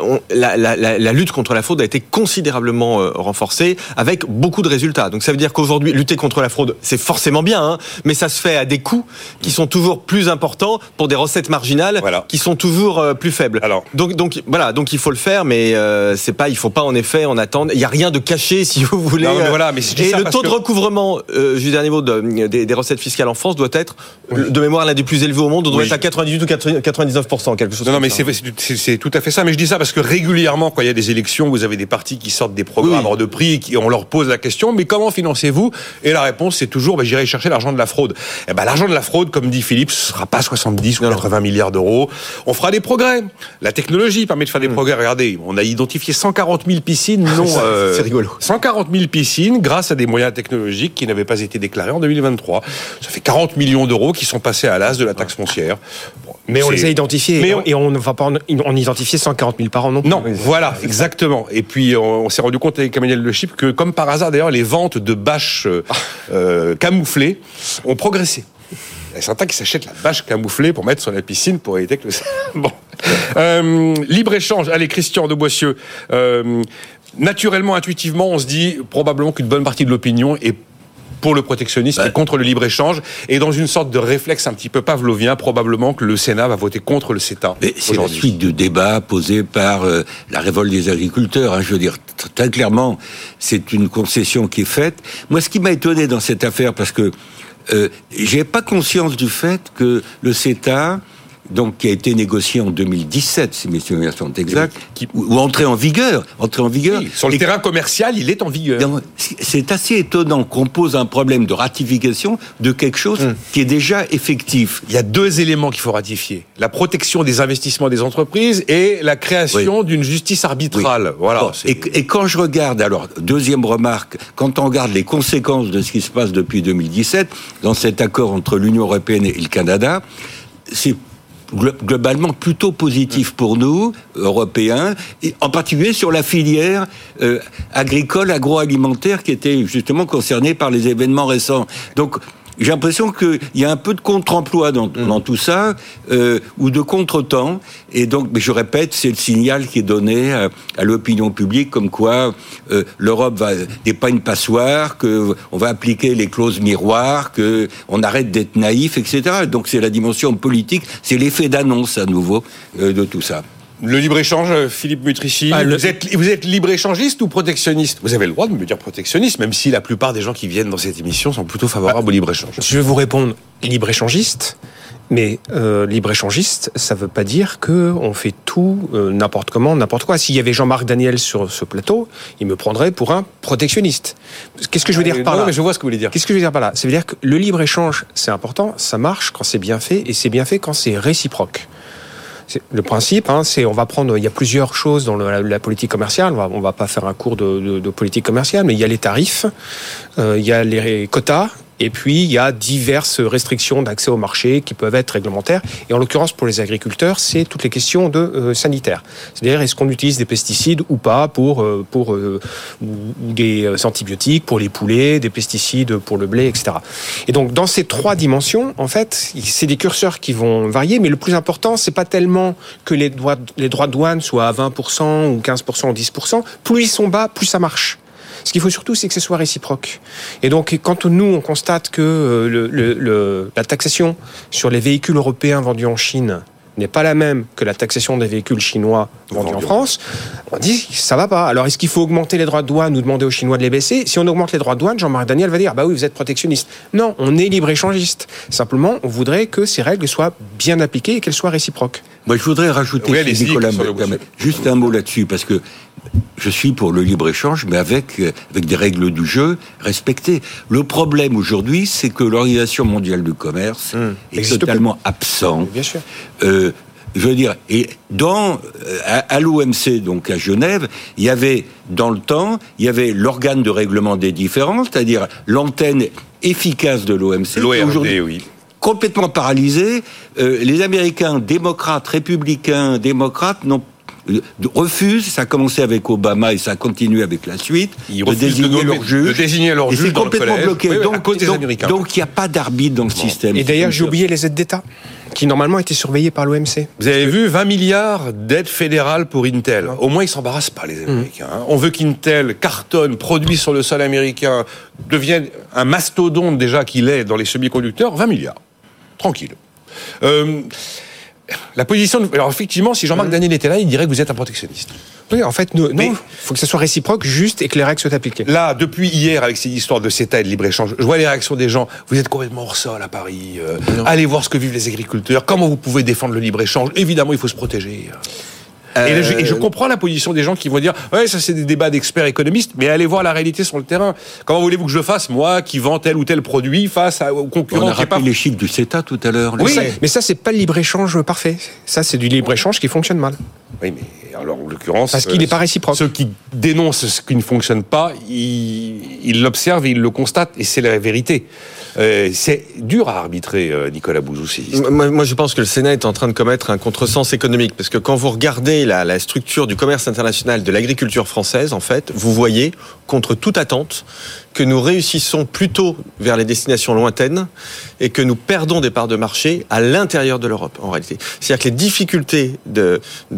La lutte contre la fraude a été considérablement renforcée, avec beaucoup de résultats. Donc ça veut dire qu'aujourd'hui, lutter contre la fraude, c'est forcément bien, mais ça se fait à des coûts qui sont toujours plus importants pour des recettes marginales qui sont toujours plus faibles. Donc il faut le faire, mais il faut pas en effet en attendre. Il y a rien de caché, si vous voulez. Et le taux de recouvrement, juste dernier mot, des recettes fiscales en France doit être de mémoire l'un des plus élevés au monde. On doit être à 98 ou 99%, quelque chose. Non, mais c'est tout à fait ça. Mais je dis ça parce que régulièrement, quand il y a des élections, vous avez des partis qui sortent des programmes hors de prix, on leur pose la question, mais comment financez-vous ? Et la réponse, c'est toujours, j'irai chercher l'argent de la fraude. L'argent de la fraude, comme dit Philippe, ce sera pas 70 ou 80 milliards d'euros. On fera des progrès. La technologie permet de faire des progrès. Regardez, on a identifié 140 000 piscines. C'est rigolo. 140 000 piscines grâce à des moyens technologiques qui n'avaient pas été déclarés en 2023. Ça fait 40 millions d'euros qui sont passés à l'as de la taxe foncière. Mais on les a identifiés et on ne va pas en identifier 140 000 par an non plus. Non, voilà, exactement. Et puis on s'est rendu compte avec Emmanuel Le Chip que, comme par hasard d'ailleurs, les ventes de bâches camouflées ont progressé. Il y a certains qui s'achètent la bâche camouflée pour mettre sur la piscine pour éviter que libre-échange. Allez, Christian de Boissieu. Naturellement, intuitivement, on se dit probablement qu'une bonne partie de l'opinion est pour le protectionnisme et contre le libre-échange, et dans une sorte de réflexe un petit peu pavlovien, probablement que le Sénat va voter contre le CETA. Mais c'est la suite du débat posé par la révolte des agriculteurs. Je veux dire, très clairement, c'est une concession qui est faite. Moi, ce qui m'a étonné dans cette affaire, parce que j'ai pas conscience du fait que le CETA, donc qui a été négocié en 2017, si mes souvenirs sont exacts, ou entré en vigueur. Oui, sur le terrain commercial, il est en vigueur. C'est assez étonnant qu'on pose un problème de ratification de quelque chose qui est déjà effectif. Il y a deux éléments qu'il faut ratifier. La protection des investissements des entreprises et la création d'une justice arbitrale. Voilà. Bon, et quand je regarde, alors, deuxième remarque, quand on regarde les conséquences de ce qui se passe depuis 2017, dans cet accord entre l'Union européenne et le Canada, c'est globalement plutôt positif pour nous, Européens, et en particulier sur la filière agricole, agroalimentaire qui était justement concernée par les événements récents. Donc, j'ai l'impression qu'il y a un peu de contre-emploi dans tout ça, ou de contre-temps. Et donc, mais je répète, c'est le signal qui est donné à l'opinion publique, comme quoi l'Europe n'est pas une passoire, qu'on va appliquer les clauses miroirs, qu'on arrête d'être naïf, etc. Donc c'est la dimension politique, c'est l'effet d'annonce à nouveau de tout ça. Le libre-échange, Philippe Mutrici, vous êtes libre-échangiste ou protectionniste ? Vous avez le droit de me dire protectionniste, même si la plupart des gens qui viennent dans cette émission sont plutôt favorables au libre-échange. Je vais vous répondre libre-échangiste, mais libre-échangiste, ça ne veut pas dire qu'on fait tout n'importe comment, n'importe quoi. S'il y avait Jean-Marc Daniel sur ce plateau, il me prendrait pour un protectionniste. Qu'est-ce que je veux dire par là ? Non, mais je vois ce que vous voulez dire. Qu'est-ce que je veux dire par là ? Ça veut dire que le libre-échange, c'est important, ça marche quand c'est bien fait, et c'est bien fait quand c'est réciproque. Le principe, c'est on va prendre. Il y a plusieurs choses dans la politique commerciale. On va pas faire un cours de politique commerciale, mais il y a les tarifs, il y a les quotas. Et puis, il y a diverses restrictions d'accès au marché qui peuvent être réglementaires. Et en l'occurrence, pour les agriculteurs, c'est toutes les questions sanitaires. C'est-à-dire, est-ce qu'on utilise des pesticides ou pas pour des antibiotiques pour les poulets, des pesticides pour le blé, etc. Et donc, dans ces trois dimensions, en fait, c'est des curseurs qui vont varier. Mais le plus important, c'est pas tellement que les droits de douane soient à 20% ou 15% ou 10%. Plus ils sont bas, plus ça marche. Ce qu'il faut surtout, c'est que ce soit réciproque. Et donc, quand nous, on constate que la taxation sur les véhicules européens vendus en Chine n'est pas la même que la taxation des véhicules chinois vendus en France, on dit ça va pas. Alors, est-ce qu'il faut augmenter les droits de douane ou demander aux Chinois de les baisser ? Si on augmente les droits de douane, Jean-Marc Daniel va dire bah oui, vous êtes protectionniste. Non, on est libre-échangiste. Simplement, on voudrait que ces règles soient bien appliquées et qu'elles soient réciproques. Moi, je voudrais rajouter, Nicolas, juste un mot là-dessus, parce que je suis pour le libre-échange, mais avec des règles du jeu respectées. Le problème aujourd'hui, c'est que l'Organisation mondiale du commerce est totalement absente. Bien sûr. Je veux dire, et à l'OMC, donc à Genève, il y avait l'organe de règlement des différends, c'est-à-dire l'antenne efficace de l'OMC. L'ORD, oui. Complètement paralysé. Les Américains, démocrates, républicains, démocrates, refusent, ça a commencé avec Obama et ça a continué avec la suite, de désigner leur juge. Et c'est complètement bloqué. Oui, donc il n'y a pas d'arbitre dans le système. Et d'ailleurs, j'ai oublié les aides d'État, qui normalement étaient surveillées par l'OMC. Vous avez vu 20 milliards d'aides fédérales pour Intel. Au moins, ils ne s'embarrassent pas, les Américains. On veut qu'Intel cartonne, produit sur le sol américain, devienne un mastodonte déjà qu'il est dans les semi-conducteurs. 20 milliards. Tranquille. La position. Alors effectivement, si Jean-Marc Daniel était là, il dirait que vous êtes un protectionniste. Oui, en fait, il faut que ça soit réciproque, juste, et que les règles soient appliquées. Là, depuis hier, avec ces histoires de CETA et de libre-échange, je vois les réactions des gens. Vous êtes complètement hors sol à Paris. Allez voir ce que vivent les agriculteurs. Comment vous pouvez défendre le libre-échange ? Évidemment, il faut se protéger. Et je comprends la position des gens qui vont dire ouais, ça c'est des débats d'experts économistes, mais allez voir la réalité sur le terrain. Comment voulez-vous que je fasse, moi, qui vends tel ou tel produit face aux concurrents? On a rappelé les chiffres du CETA tout à l'heure. Oui, mais ça c'est pas le libre-échange parfait. Ça c'est du libre-échange qui fonctionne mal. Oui, mais alors en l'occurrence, parce qu'il n'est pas réciproque. Ceux qui dénoncent ce qui ne fonctionne pas, ils l'observent et ils le constatent, et c'est la vérité. C'est dur à arbitrer, Nicolas Bouzou. Moi, je pense que le Sénat est en train de commettre un contresens économique, parce que quand vous regardez la structure du commerce international de l'agriculture française, en fait, vous voyez, contre toute attente, que nous réussissons plutôt vers les destinations lointaines et que nous perdons des parts de marché à l'intérieur de l'Europe, en réalité. C'est-à-dire que les difficultés de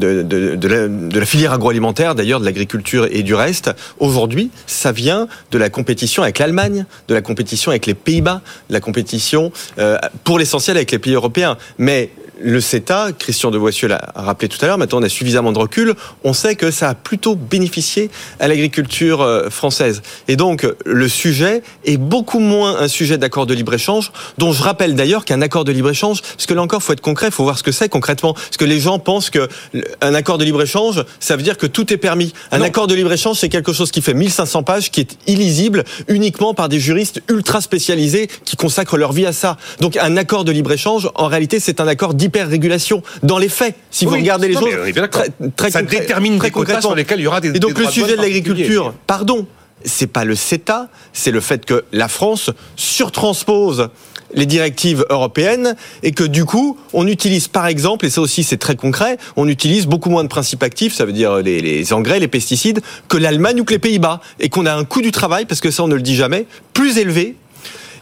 la filière agroalimentaire, d'ailleurs de l'agriculture et du reste, aujourd'hui, ça vient de la compétition avec l'Allemagne, de la compétition avec les Pays-Bas, de la compétition pour l'essentiel avec les pays européens. Mais le CETA, Christian Devoisieux l'a rappelé tout à l'heure, maintenant on a suffisamment de recul, on sait que ça a plutôt bénéficié à l'agriculture française. Et donc le sujet est beaucoup moins un sujet d'accord de libre-échange, dont je rappelle d'ailleurs qu'un accord de libre-échange, parce que là encore il faut être concret, il faut voir ce que c'est concrètement, parce que les gens pensent qu'un accord de libre-échange, ça veut dire que tout est permis. Un accord de libre-échange, c'est quelque chose qui fait 1500 pages, qui est illisible uniquement par des juristes ultra spécialisés qui consacrent leur vie à ça. Donc un accord de libre-échange, en réalité, c'est un accord d'hyper-régulation. Dans les faits, si vous regardez les choses, ça détermine des quotas sur lesquels il y aura des. Et donc le sujet de l'agriculture, c'est pas le CETA, c'est le fait que la France surtranspose les directives européennes et que du coup, on utilise par exemple, et ça aussi c'est très concret, on utilise beaucoup moins de principes actifs, ça veut dire les engrais, les pesticides, que l'Allemagne ou que les Pays-Bas, et qu'on a un coût du travail, parce que ça on ne le dit jamais, plus élevé.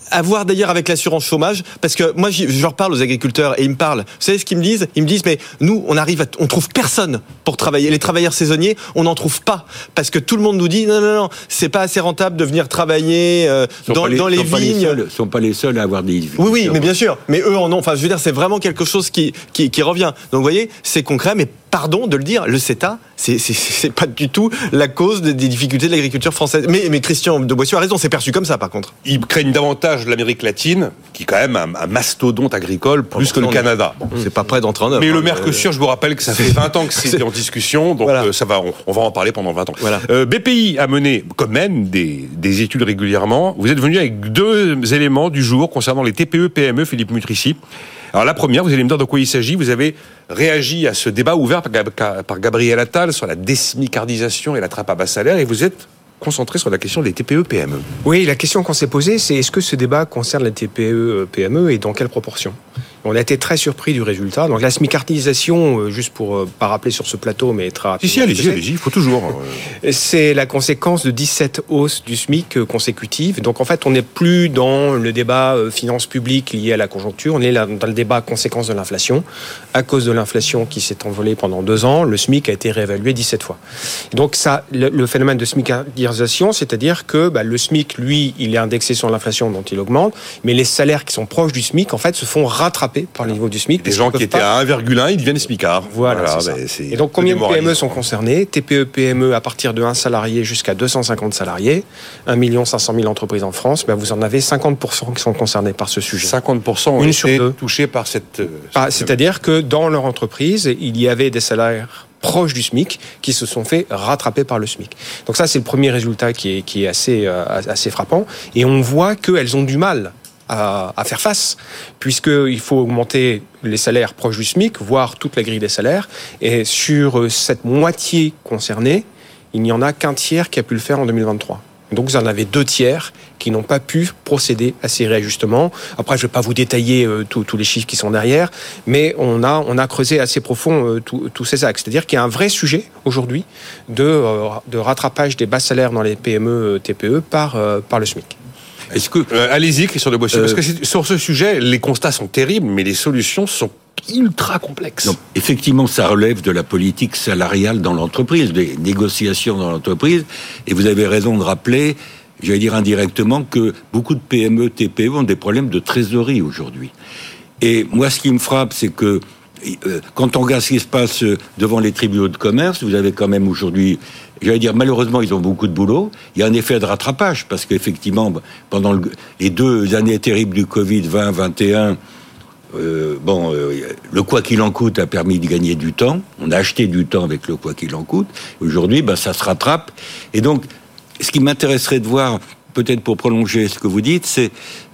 À voir d'ailleurs avec l'assurance chômage, parce que moi je leur parle aux agriculteurs et ils me parlent. Vous savez ce qu'ils me disent ? Ils me disent mais nous on trouve personne pour travailler. Les travailleurs saisonniers, on n'en trouve pas parce que tout le monde nous dit non, c'est pas assez rentable de venir travailler dans les vignes. Ils sont pas les seuls à avoir des difficultés. Oui, mais bien sûr. Mais eux en ont. Enfin, je veux dire, c'est vraiment quelque chose qui revient. Donc, vous voyez, c'est concret, mais pardon de le dire, le CETA, c'est pas du tout la cause des difficultés de l'agriculture française. Mais Christian de Boissieu a raison, c'est perçu comme ça, par contre. Ils craignent davantage l'Amérique latine, qui est quand même un mastodonte agricole, plus que le Canada. C'est pas près d'entrer en œuvre. Mais le Mercosur, je vous rappelle que ça fait 20 ans que c'est en discussion, donc voilà. On va en parler pendant 20 ans. Voilà. BPI a mené, quand même, des études régulièrement. Vous êtes venu avec 2 éléments du jour concernant les TPE-PME, Philippe Mutrici. Alors la première, vous allez me dire de quoi il s'agit. Vous avez réagi à ce débat ouvert par Gabriel Attal sur la désmicardisation et la trappe à bas salaire, et vous êtes concentré sur la question des TPE-PME. Oui, la question qu'on s'est posée, c'est est-ce que ce débat concerne les TPE-PME et dans quelle proportion ? On a été très surpris du résultat. Donc la smicardisation, juste pour pas rappeler sur ce plateau, mais très rapidement. Si, allez-y, il faut toujours. C'est la conséquence de 17 hausses du SMIC consécutives. Donc en fait, on n'est plus dans le débat finances publiques lié à la conjoncture, on est là dans le débat conséquence de l'inflation. À cause de l'inflation qui s'est envolée pendant 2 ans, le SMIC a été réévalué 17 fois. Donc ça, le phénomène de smicardisation, c'est-à-dire que le SMIC, lui, il est indexé sur l'inflation dont il augmente, mais les salaires qui sont proches du SMIC, en fait, se font rattraper par le niveau du SMIC. Des gens qui étaient à 1,1, ils deviennent smicards. Voilà, c'est et donc combien de PME sont concernés ? TPE-PME à partir de 1 salarié jusqu'à 250 salariés, 1 500 000 entreprises en France, vous en avez 50% qui sont concernés par ce sujet. 50% ont été touchés par cette... C'est-à-dire que dans leur entreprise, il y avait des salaires proches du SMIC qui se sont fait rattraper par le SMIC. Donc ça, c'est le premier résultat qui est assez frappant. Et on voit qu'elles ont du mal à faire face, puisqu'il faut augmenter les salaires proches du SMIC, voire toute la grille des salaires. Et sur cette moitié concernée, il n'y en a qu'un tiers qui a pu le faire en 2023. Donc vous en avez 2 tiers qui n'ont pas pu procéder à ces réajustements. Après, je ne vais pas vous détailler tous les chiffres qui sont derrière, mais on a creusé assez profond tous ces axes. C'est-à-dire qu'il y a un vrai sujet aujourd'hui de rattrapage des bas salaires dans les PME, TPE par le SMIC. Est-ce que allez-y, Christian de Boissieu, parce que sur ce sujet, les constats sont terribles, mais les solutions sont ultra complexes. Non, effectivement, ça relève de la politique salariale dans l'entreprise, des négociations dans l'entreprise. Et vous avez raison de rappeler, j'allais dire indirectement, que beaucoup de PME, TPE ont des problèmes de trésorerie aujourd'hui. Et moi, ce qui me frappe, c'est que quand on regarde ce qui se passe devant les tribunaux de commerce, vous avez quand même aujourd'hui, j'allais dire, malheureusement, ils ont beaucoup de boulot. Il y a un effet de rattrapage, parce qu'effectivement, pendant les 2 années terribles du Covid, 20-21, le quoi qu'il en coûte a permis de gagner du temps. On a acheté du temps avec le quoi qu'il en coûte. Aujourd'hui, ça se rattrape. Et donc, ce qui m'intéresserait de voir, peut-être pour prolonger ce que vous dites, c'est...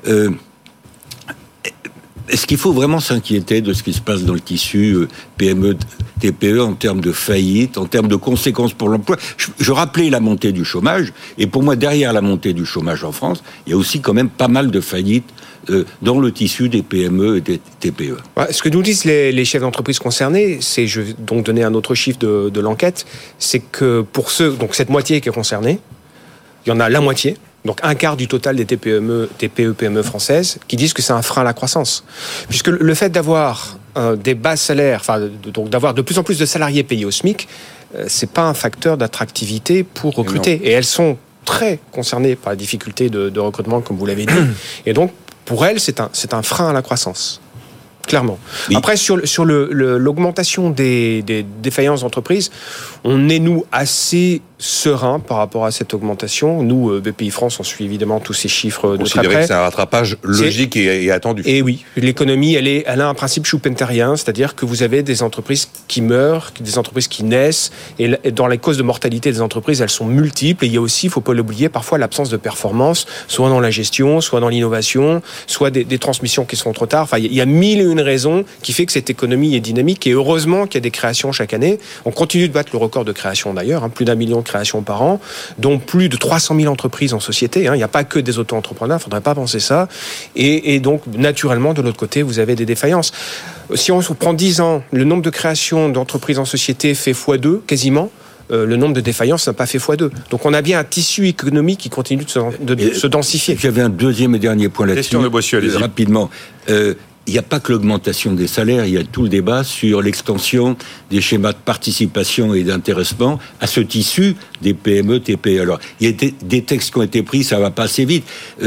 Est-ce qu'il faut vraiment s'inquiéter de ce qui se passe dans le tissu PME, TPE en termes de faillite, en termes de conséquences pour l'emploi ? Je rappelais la montée du chômage, et pour moi, derrière la montée du chômage en France, il y a aussi quand même pas mal de faillites dans le tissu des PME et des TPE. Ce que nous disent les chefs d'entreprise concernés, je vais donc donner un autre chiffre de l'enquête, c'est que pour donc cette moitié qui est concernée, il y en a la moitié, donc un quart du total des TPE-PME françaises, qui disent que c'est un frein à la croissance. Puisque le fait d'avoir des bas salaires, donc d'avoir de plus en plus de salariés payés au SMIC, c'est pas un facteur d'attractivité pour recruter. Et elles sont très concernées par la difficulté de recrutement, comme vous l'avez dit. Et donc, pour elles, c'est un frein à la croissance. Clairement. Oui. Après, sur l'augmentation des défaillances d'entreprises, on est, nous, assez serein par rapport à cette augmentation. Nous, BPI France, on suit évidemment tous ces chiffres de très près. Que c'est un rattrapage logique et attendu. Et oui, l'économie, elle a un principe schumpeterien, c'est-à-dire que vous avez des entreprises qui meurent, des entreprises qui naissent, et dans les causes de mortalité des entreprises, elles sont multiples. Et il y a aussi, il ne faut pas l'oublier, parfois l'absence de performance, soit dans la gestion, soit dans l'innovation, soit des transmissions qui sont trop tard. Enfin, il y a 1001 raisons qui fait que cette économie est dynamique. Et heureusement qu'il y a des créations chaque année. On continue de battre le record de création d'ailleurs, plus d'1 million de créations par an, dont plus de 300 000 entreprises en société. Il n'y a pas que des auto-entrepreneurs, il ne faudrait pas penser ça. Et donc, naturellement, de l'autre côté, vous avez des défaillances. Si on prend 10 ans, le nombre de créations d'entreprises en société fait x2, quasiment. le nombre de défaillances n'a pas fait x2. Donc on a bien un tissu économique qui continue de se densifier. J'avais un deuxième et dernier point là-dessus. Question de Boissieu, allez-y. Rapidement. Il n'y a pas que l'augmentation des salaires, il y a tout le débat sur l'extension des schémas de participation et d'intéressement à ce tissu des PME, TPE. Alors, il y a des textes qui ont été pris, ça va pas assez vite.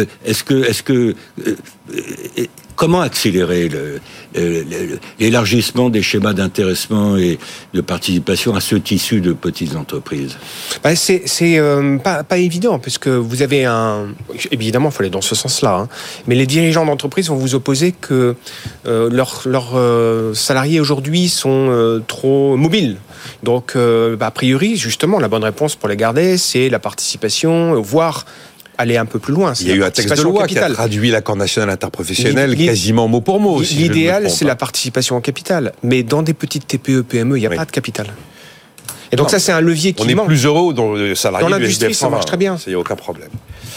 Comment accélérer l'élargissement des schémas d'intéressement et de participation à ce tissu de petites entreprises ? C'est pas évident, puisque vous avez évidemment, il faut aller dans ce sens-là, hein, mais les dirigeants d'entreprise vont vous opposer que leurs salariés aujourd'hui sont trop mobiles. Donc, a priori, justement, la bonne réponse pour les garder, c'est la participation, voire aller un peu plus loin. Il y a eu un texte de loi qui a traduit l'accord national interprofessionnel quasiment mot pour mot. L'idéal, c'est la participation en capital. Mais dans des petites TPE, PME, il n'y a pas de capital. Et donc ça, c'est un levier qui manque. On est plus heureux dans le salarié. Dans l'industrie, ça marche très bien. Il n'y a aucun problème.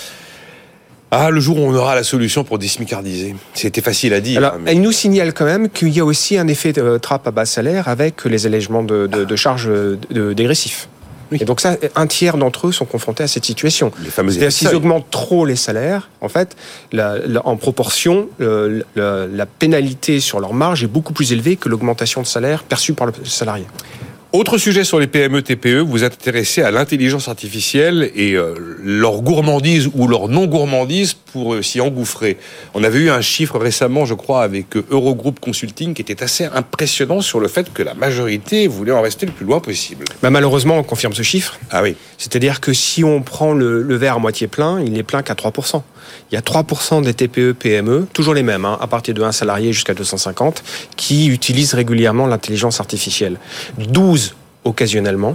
Le jour où on aura la solution pour désmicardiser. C'était facile à dire. Alors, elle nous signale quand même qu'il y a aussi un effet de trappe à bas salaire avec les allègements de charges dégressifs. Oui. Et donc ça, un tiers d'entre eux sont confrontés à cette situation. C'est-à-dire s'ils augmentent trop les salaires, en fait, en proportion, la pénalité sur leur marge est beaucoup plus élevée que l'augmentation de salaire perçue par le salarié. Autre sujet sur les PME, TPE, vous êtes intéressé à l'intelligence artificielle et leur gourmandise ou leur non-gourmandise pour s'y engouffrer. On avait eu un chiffre récemment, je crois, avec Eurogroup Consulting qui était assez impressionnant sur le fait que la majorité voulait en rester le plus loin possible. Malheureusement, on confirme ce chiffre. Ah oui. C'est-à-dire que si on prend le verre à moitié plein, il n'est plein qu'à 3%. Il y a 3% des TPE, PME, toujours les mêmes, à partir de 1 salarié jusqu'à 250, qui utilisent régulièrement l'intelligence artificielle. 12 occasionnellement,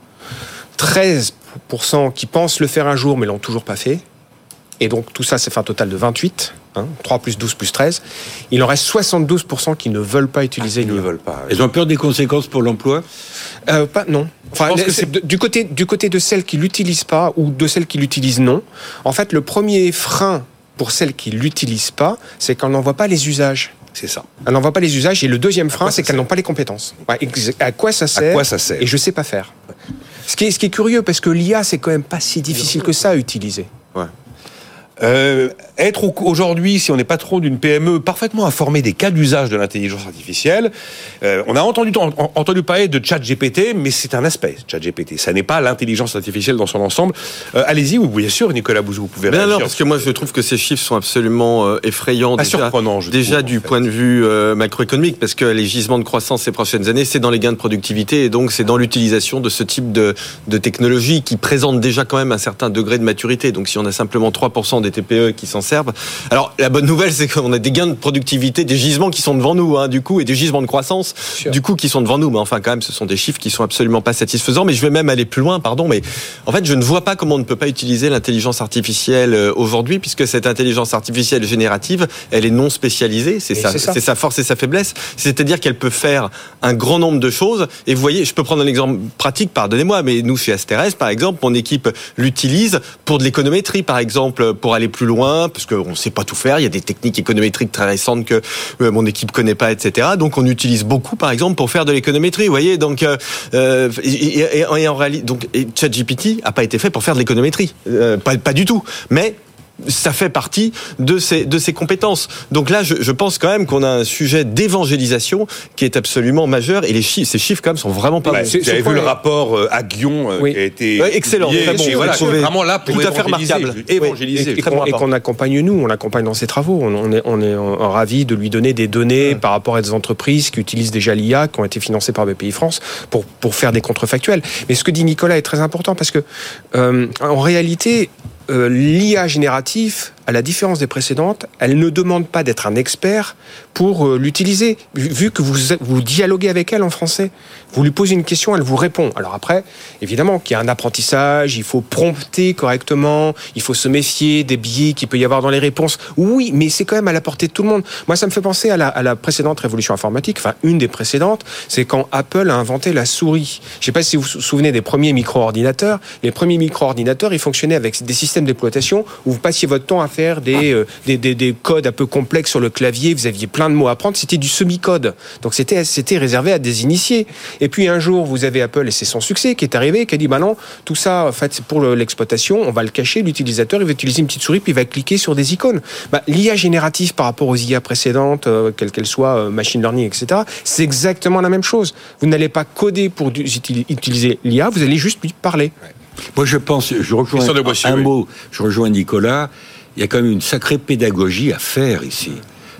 13% qui pensent le faire un jour mais l'ont toujours pas fait, et donc tout ça, ça fait un total de 28, 3 plus 12 plus 13. Il en reste 72% qui ne veulent pas utiliser l'IA. Ils ont peur des conséquences pour l'emploi ? Non. Enfin, du côté de celles qui l'utilisent pas ou de celles qui l'utilisent non. En fait, le premier frein pour celles qui l'utilisent pas, c'est qu'elles n'en voient pas les usages. C'est ça. Elles n'en voient pas les usages. Et le deuxième frein, c'est qu'elles n'ont pas les compétences. À quoi ça sert ? Et je sais pas faire. Ce qui est curieux, parce que l'IA, c'est quand même pas si difficile que ça à utiliser. Ouais. Être aujourd'hui, si on est patron d'une PME, parfaitement informé des cas d'usage de l'intelligence artificielle. On a entendu parler de ChatGPT, mais c'est un aspect, ChatGPT. Ça n'est pas l'intelligence artificielle dans son ensemble. Allez-y, oui, bien sûr, Nicolas Bouzou, vous pouvez réagir. Non, parce que moi, je trouve que ces chiffres sont absolument effrayants. Surprenants, déjà du point de vue macroéconomique, parce que les gisements de croissance ces prochaines années, c'est dans les gains de productivité, et donc c'est dans l'utilisation de ce type de technologie qui présente déjà quand même un certain degré de maturité. Donc si on a simplement 3% des TPE qui s'en servent. Alors, la bonne nouvelle, c'est qu'on a des gains de productivité, des gisements qui sont devant nous, du coup, et des gisements de croissance, du coup, qui sont devant nous. Mais enfin, quand même, ce sont des chiffres qui sont absolument pas satisfaisants. Mais je vais même aller plus loin, mais en fait, je ne vois pas comment on ne peut pas utiliser l'intelligence artificielle aujourd'hui, puisque cette intelligence artificielle générative, elle est non spécialisée. C'est sa force et sa faiblesse. C'est-à-dire qu'elle peut faire un grand nombre de choses. Et vous voyez, je peux prendre un exemple pratique, pardonnez-moi, mais nous, chez Asterès, par exemple, mon équipe l'utilise pour de l'économétrie, par exemple, pour aller plus loin, parce qu'on ne sait pas tout faire. Il y a des techniques économétriques très récentes que mon équipe connaît pas, etc. Donc, on utilise beaucoup, par exemple, pour faire de l'économétrie. Vous voyez, donc, et en réalité, donc, ChatGPT a pas été fait pour faire de l'économétrie, pas du tout. Mais ça fait partie de ces compétences. Donc là, je pense quand même qu'on a un sujet d'évangélisation qui est absolument majeur, et ces chiffres quand même sont vraiment pas bons. Vous avez vu le rapport à Guion qui a été excellent, très bon. Voilà, vraiment là pour tout à fait remarquable. Évangéliser. Et qu'on accompagne on l'accompagne dans ses travaux. On est ravis de lui donner des données par rapport à des entreprises qui utilisent déjà l'IA, qui ont été financées par BPI-France pour faire des contrefactuels. Mais ce que dit Nicolas est très important, parce que en réalité, l'IA générative, à la différence des précédentes, elle ne demande pas d'être un expert pour l'utiliser. Vu que vous dialoguez avec elle en français, vous lui posez une question, elle vous répond. Alors après, évidemment qu'il y a un apprentissage, il faut prompter correctement, il faut se méfier des biais qu'il peut y avoir dans les réponses. Oui, mais c'est quand même à la portée de tout le monde. Moi, ça me fait penser à la précédente révolution informatique, enfin une des précédentes, c'est quand Apple a inventé la souris. Je ne sais pas si vous vous souvenez des premiers micro-ordinateurs. Les premiers micro-ordinateurs, ils fonctionnaient avec des systèmes d'exploitation où vous passiez votre temps à faire faire des codes un peu complexes sur le clavier. Vous aviez plein de mots à apprendre. C'était du semi-code. Donc c'était réservé à des initiés. Et puis un jour, vous avez Apple, et c'est son succès, qui est arrivé, qui a dit, non, tout ça, en fait, c'est pour l'exploitation, on va le cacher, l'utilisateur, il va utiliser une petite souris, puis il va cliquer sur des icônes. L'IA générative par rapport aux IA précédentes, quelles qu'elles soient, machine learning, etc., c'est exactement la même chose. Vous n'allez pas coder pour utiliser l'IA, vous allez juste lui parler. Ouais. Moi, je rejoins Nicolas, il y a quand même une sacrée pédagogie à faire ici.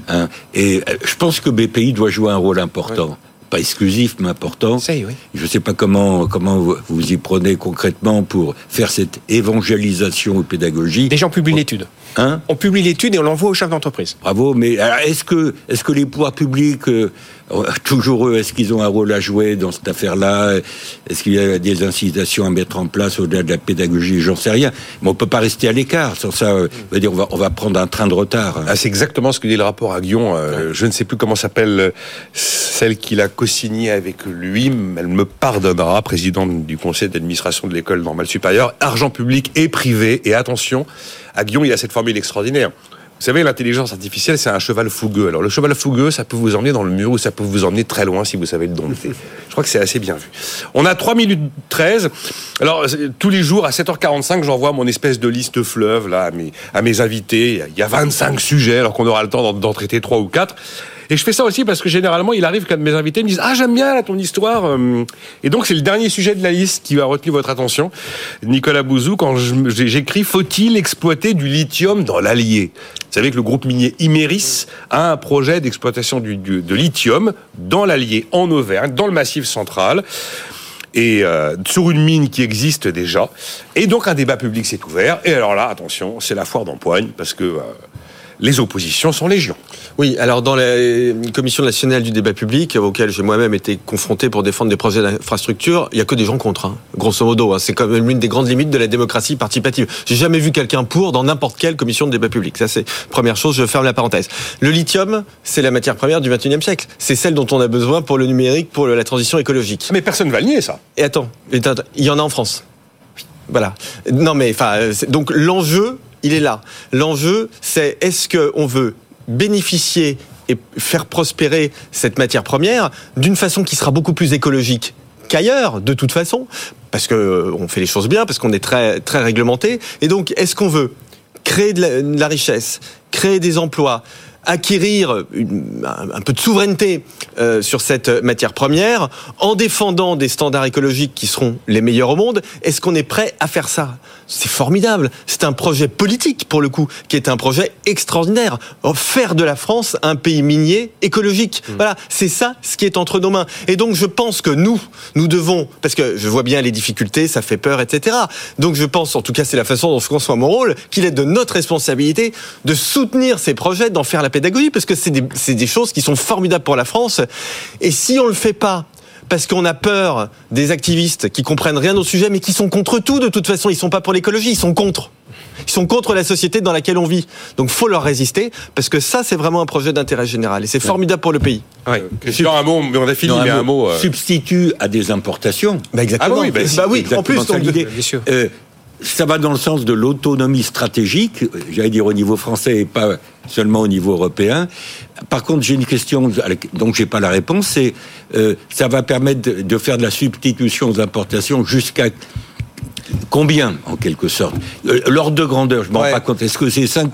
Et je pense que BPI doit jouer un rôle important. Ouais. Pas exclusif, mais important. Oui. Je ne sais pas comment vous y prenez concrètement pour faire cette évangélisation aux pédagogies. Déjà, on publie l'étude. On publie l'étude et on l'envoie aux chefs d'entreprise. Bravo, mais est-ce que les pouvoirs publics, toujours eux, est-ce qu'ils ont un rôle à jouer dans cette affaire-là? Est-ce qu'il y a des incitations à mettre en place au-delà de la pédagogie? J'en sais rien. Mais on ne peut pas rester à l'écart. Sans ça, on va prendre un train de retard. C'est exactement ce que dit le rapport Aguillon. Je ne sais plus comment s'appelle celle qu'il a co-signée avec lui. Elle me pardonnera, présidente du conseil d'administration de l'école normale supérieure. Argent public et privé. Et attention, Aguillon, il a cette formule extraordinaire. Vous savez, l'intelligence artificielle, c'est un cheval fougueux. Alors, le cheval fougueux, ça peut vous emmener dans le mur ou ça peut vous emmener très loin si vous savez le dompter. Je crois que c'est assez bien vu. On a 3 minutes 13. Alors, tous les jours, à 7h45, j'envoie mon espèce de liste fleuve, là, à mes invités. Il y a 25 sujets, alors qu'on aura le temps d'en traiter 3 ou 4. Et je fais ça aussi parce que généralement, il arrive qu'un de mes invités me dise « Ah, j'aime bien là, ton histoire !» Et donc, c'est le dernier sujet de la liste qui a retenu votre attention. Nicolas Bouzou, quand j'écris « Faut-il exploiter du lithium dans l'Allier ?» Vous savez que le groupe minier Imerys a un projet d'exploitation de lithium dans l'Allier, en Auvergne, dans le Massif central, et sur une mine qui existe déjà. Et donc, un débat public s'est ouvert. Et alors là, attention, c'est la foire d'empoigne, parce que les oppositions sont légion. Oui, alors dans la commission nationale du débat public, auquel j'ai moi-même été confronté pour défendre des projets d'infrastructure, il n'y a que des gens contre, grosso modo. C'est quand même l'une des grandes limites de la démocratie participative. J'ai jamais vu quelqu'un pour dans n'importe quelle commission de débat public. Ça, c'est première chose, je ferme la parenthèse. Le lithium, c'est la matière première du XXIe siècle. C'est celle dont on a besoin pour le numérique, pour la transition écologique. Mais personne ne va le nier, ça. Et attends, il y en a en France. Voilà. Non mais, donc l'enjeu, il est là. L'enjeu, c'est est-ce qu'on veut bénéficier et faire prospérer cette matière première d'une façon qui sera beaucoup plus écologique qu'ailleurs, de toute façon, parce que on fait les choses bien, parce qu'on est très, très réglementé. Et donc, est-ce qu'on veut créer de la richesse, créer des emplois, acquérir un peu de souveraineté sur cette matière première en défendant des standards écologiques qui seront les meilleurs au monde? Est-ce qu'on est prêt à faire ça? C'est formidable. C'est un projet politique, pour le coup, qui est un projet extraordinaire. Faire de la France un pays minier écologique. Voilà, c'est ça ce qui est entre nos mains. Et donc, je pense que nous devons, parce que je vois bien les difficultés, ça fait peur, etc. Donc, je pense, en tout cas, c'est la façon dont je conçois mon rôle, qu'il est de notre responsabilité de soutenir ces projets, d'en faire la pédagogie, parce que c'est des choses qui sont formidables pour la France. Et si on le fait pas, parce qu'on a peur des activistes qui comprennent rien au sujet, mais qui sont contre tout, de toute façon, ils sont pas pour l'écologie, ils sont contre. Ils sont contre la société dans laquelle on vit. Donc, faut leur résister, parce que ça, c'est vraiment un projet d'intérêt général. Et c'est formidable pour le pays. Christian, un mot, mais on a fini, mais un mot. Substitut à des importations. Exactement. Ah oui, en plus, ça, l'idée. Ça va dans le sens de l'autonomie stratégique, j'allais dire au niveau français et pas seulement au niveau européen. Par contre, j'ai une question, donc j'ai pas la réponse, c'est ça va permettre de faire de la substitution aux importations jusqu'à combien, en quelque sorte? L'ordre de grandeur, je ne m'en rends pas compte. Est-ce que c'est 5%,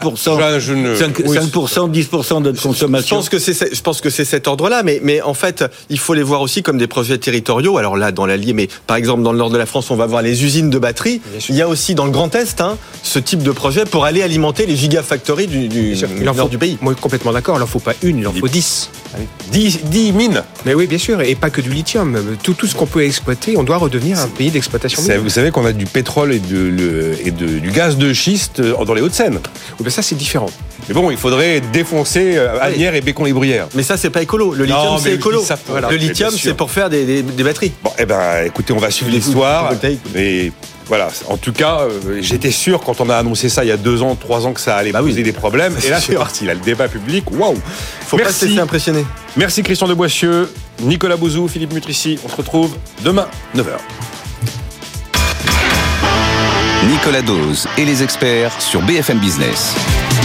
5%, 10% de notre consommation? Je pense que c'est cet ordre-là, mais en fait, il faut les voir aussi comme des projets territoriaux. Alors là, dans l'Allier, mais par exemple, dans le nord de la France, on va voir les usines de batteries. Il y a aussi dans le Grand Est, ce type de projet pour aller alimenter les gigafactories du nord du pays. Moi, complètement d'accord. Il n'en faut pas une, il en faut 10. 10 mines. Mais oui, bien sûr, et pas que du lithium. Tout ce qu'on peut exploiter, on doit redevenir un pays d'exploitation minière. Vous savez qu'on a du pétrole et du gaz de schiste dans les Hauts-de-Seine. Oui, ben ça, c'est différent. Mais bon, il faudrait défoncer Asnières et Bécon-les-Bruyères. Mais ça, c'est pas écolo. Le lithium, c'est écolo. Le lithium, c'est pour faire des batteries. Bon, écoutez, on va suivre l'histoire. Mais voilà, en tout cas, j'étais sûr quand on a annoncé ça il y a 2 ans, 3 ans que ça allait poser des problèmes. Et là, c'est parti. Là, le débat public, waouh. Faut pas se laisser impressionner. Merci Christian de Boissieu, Nicolas Bouzou, Philippe Mutrici. On se retrouve demain, 9h. Nicolas Dose et les experts sur BFM Business.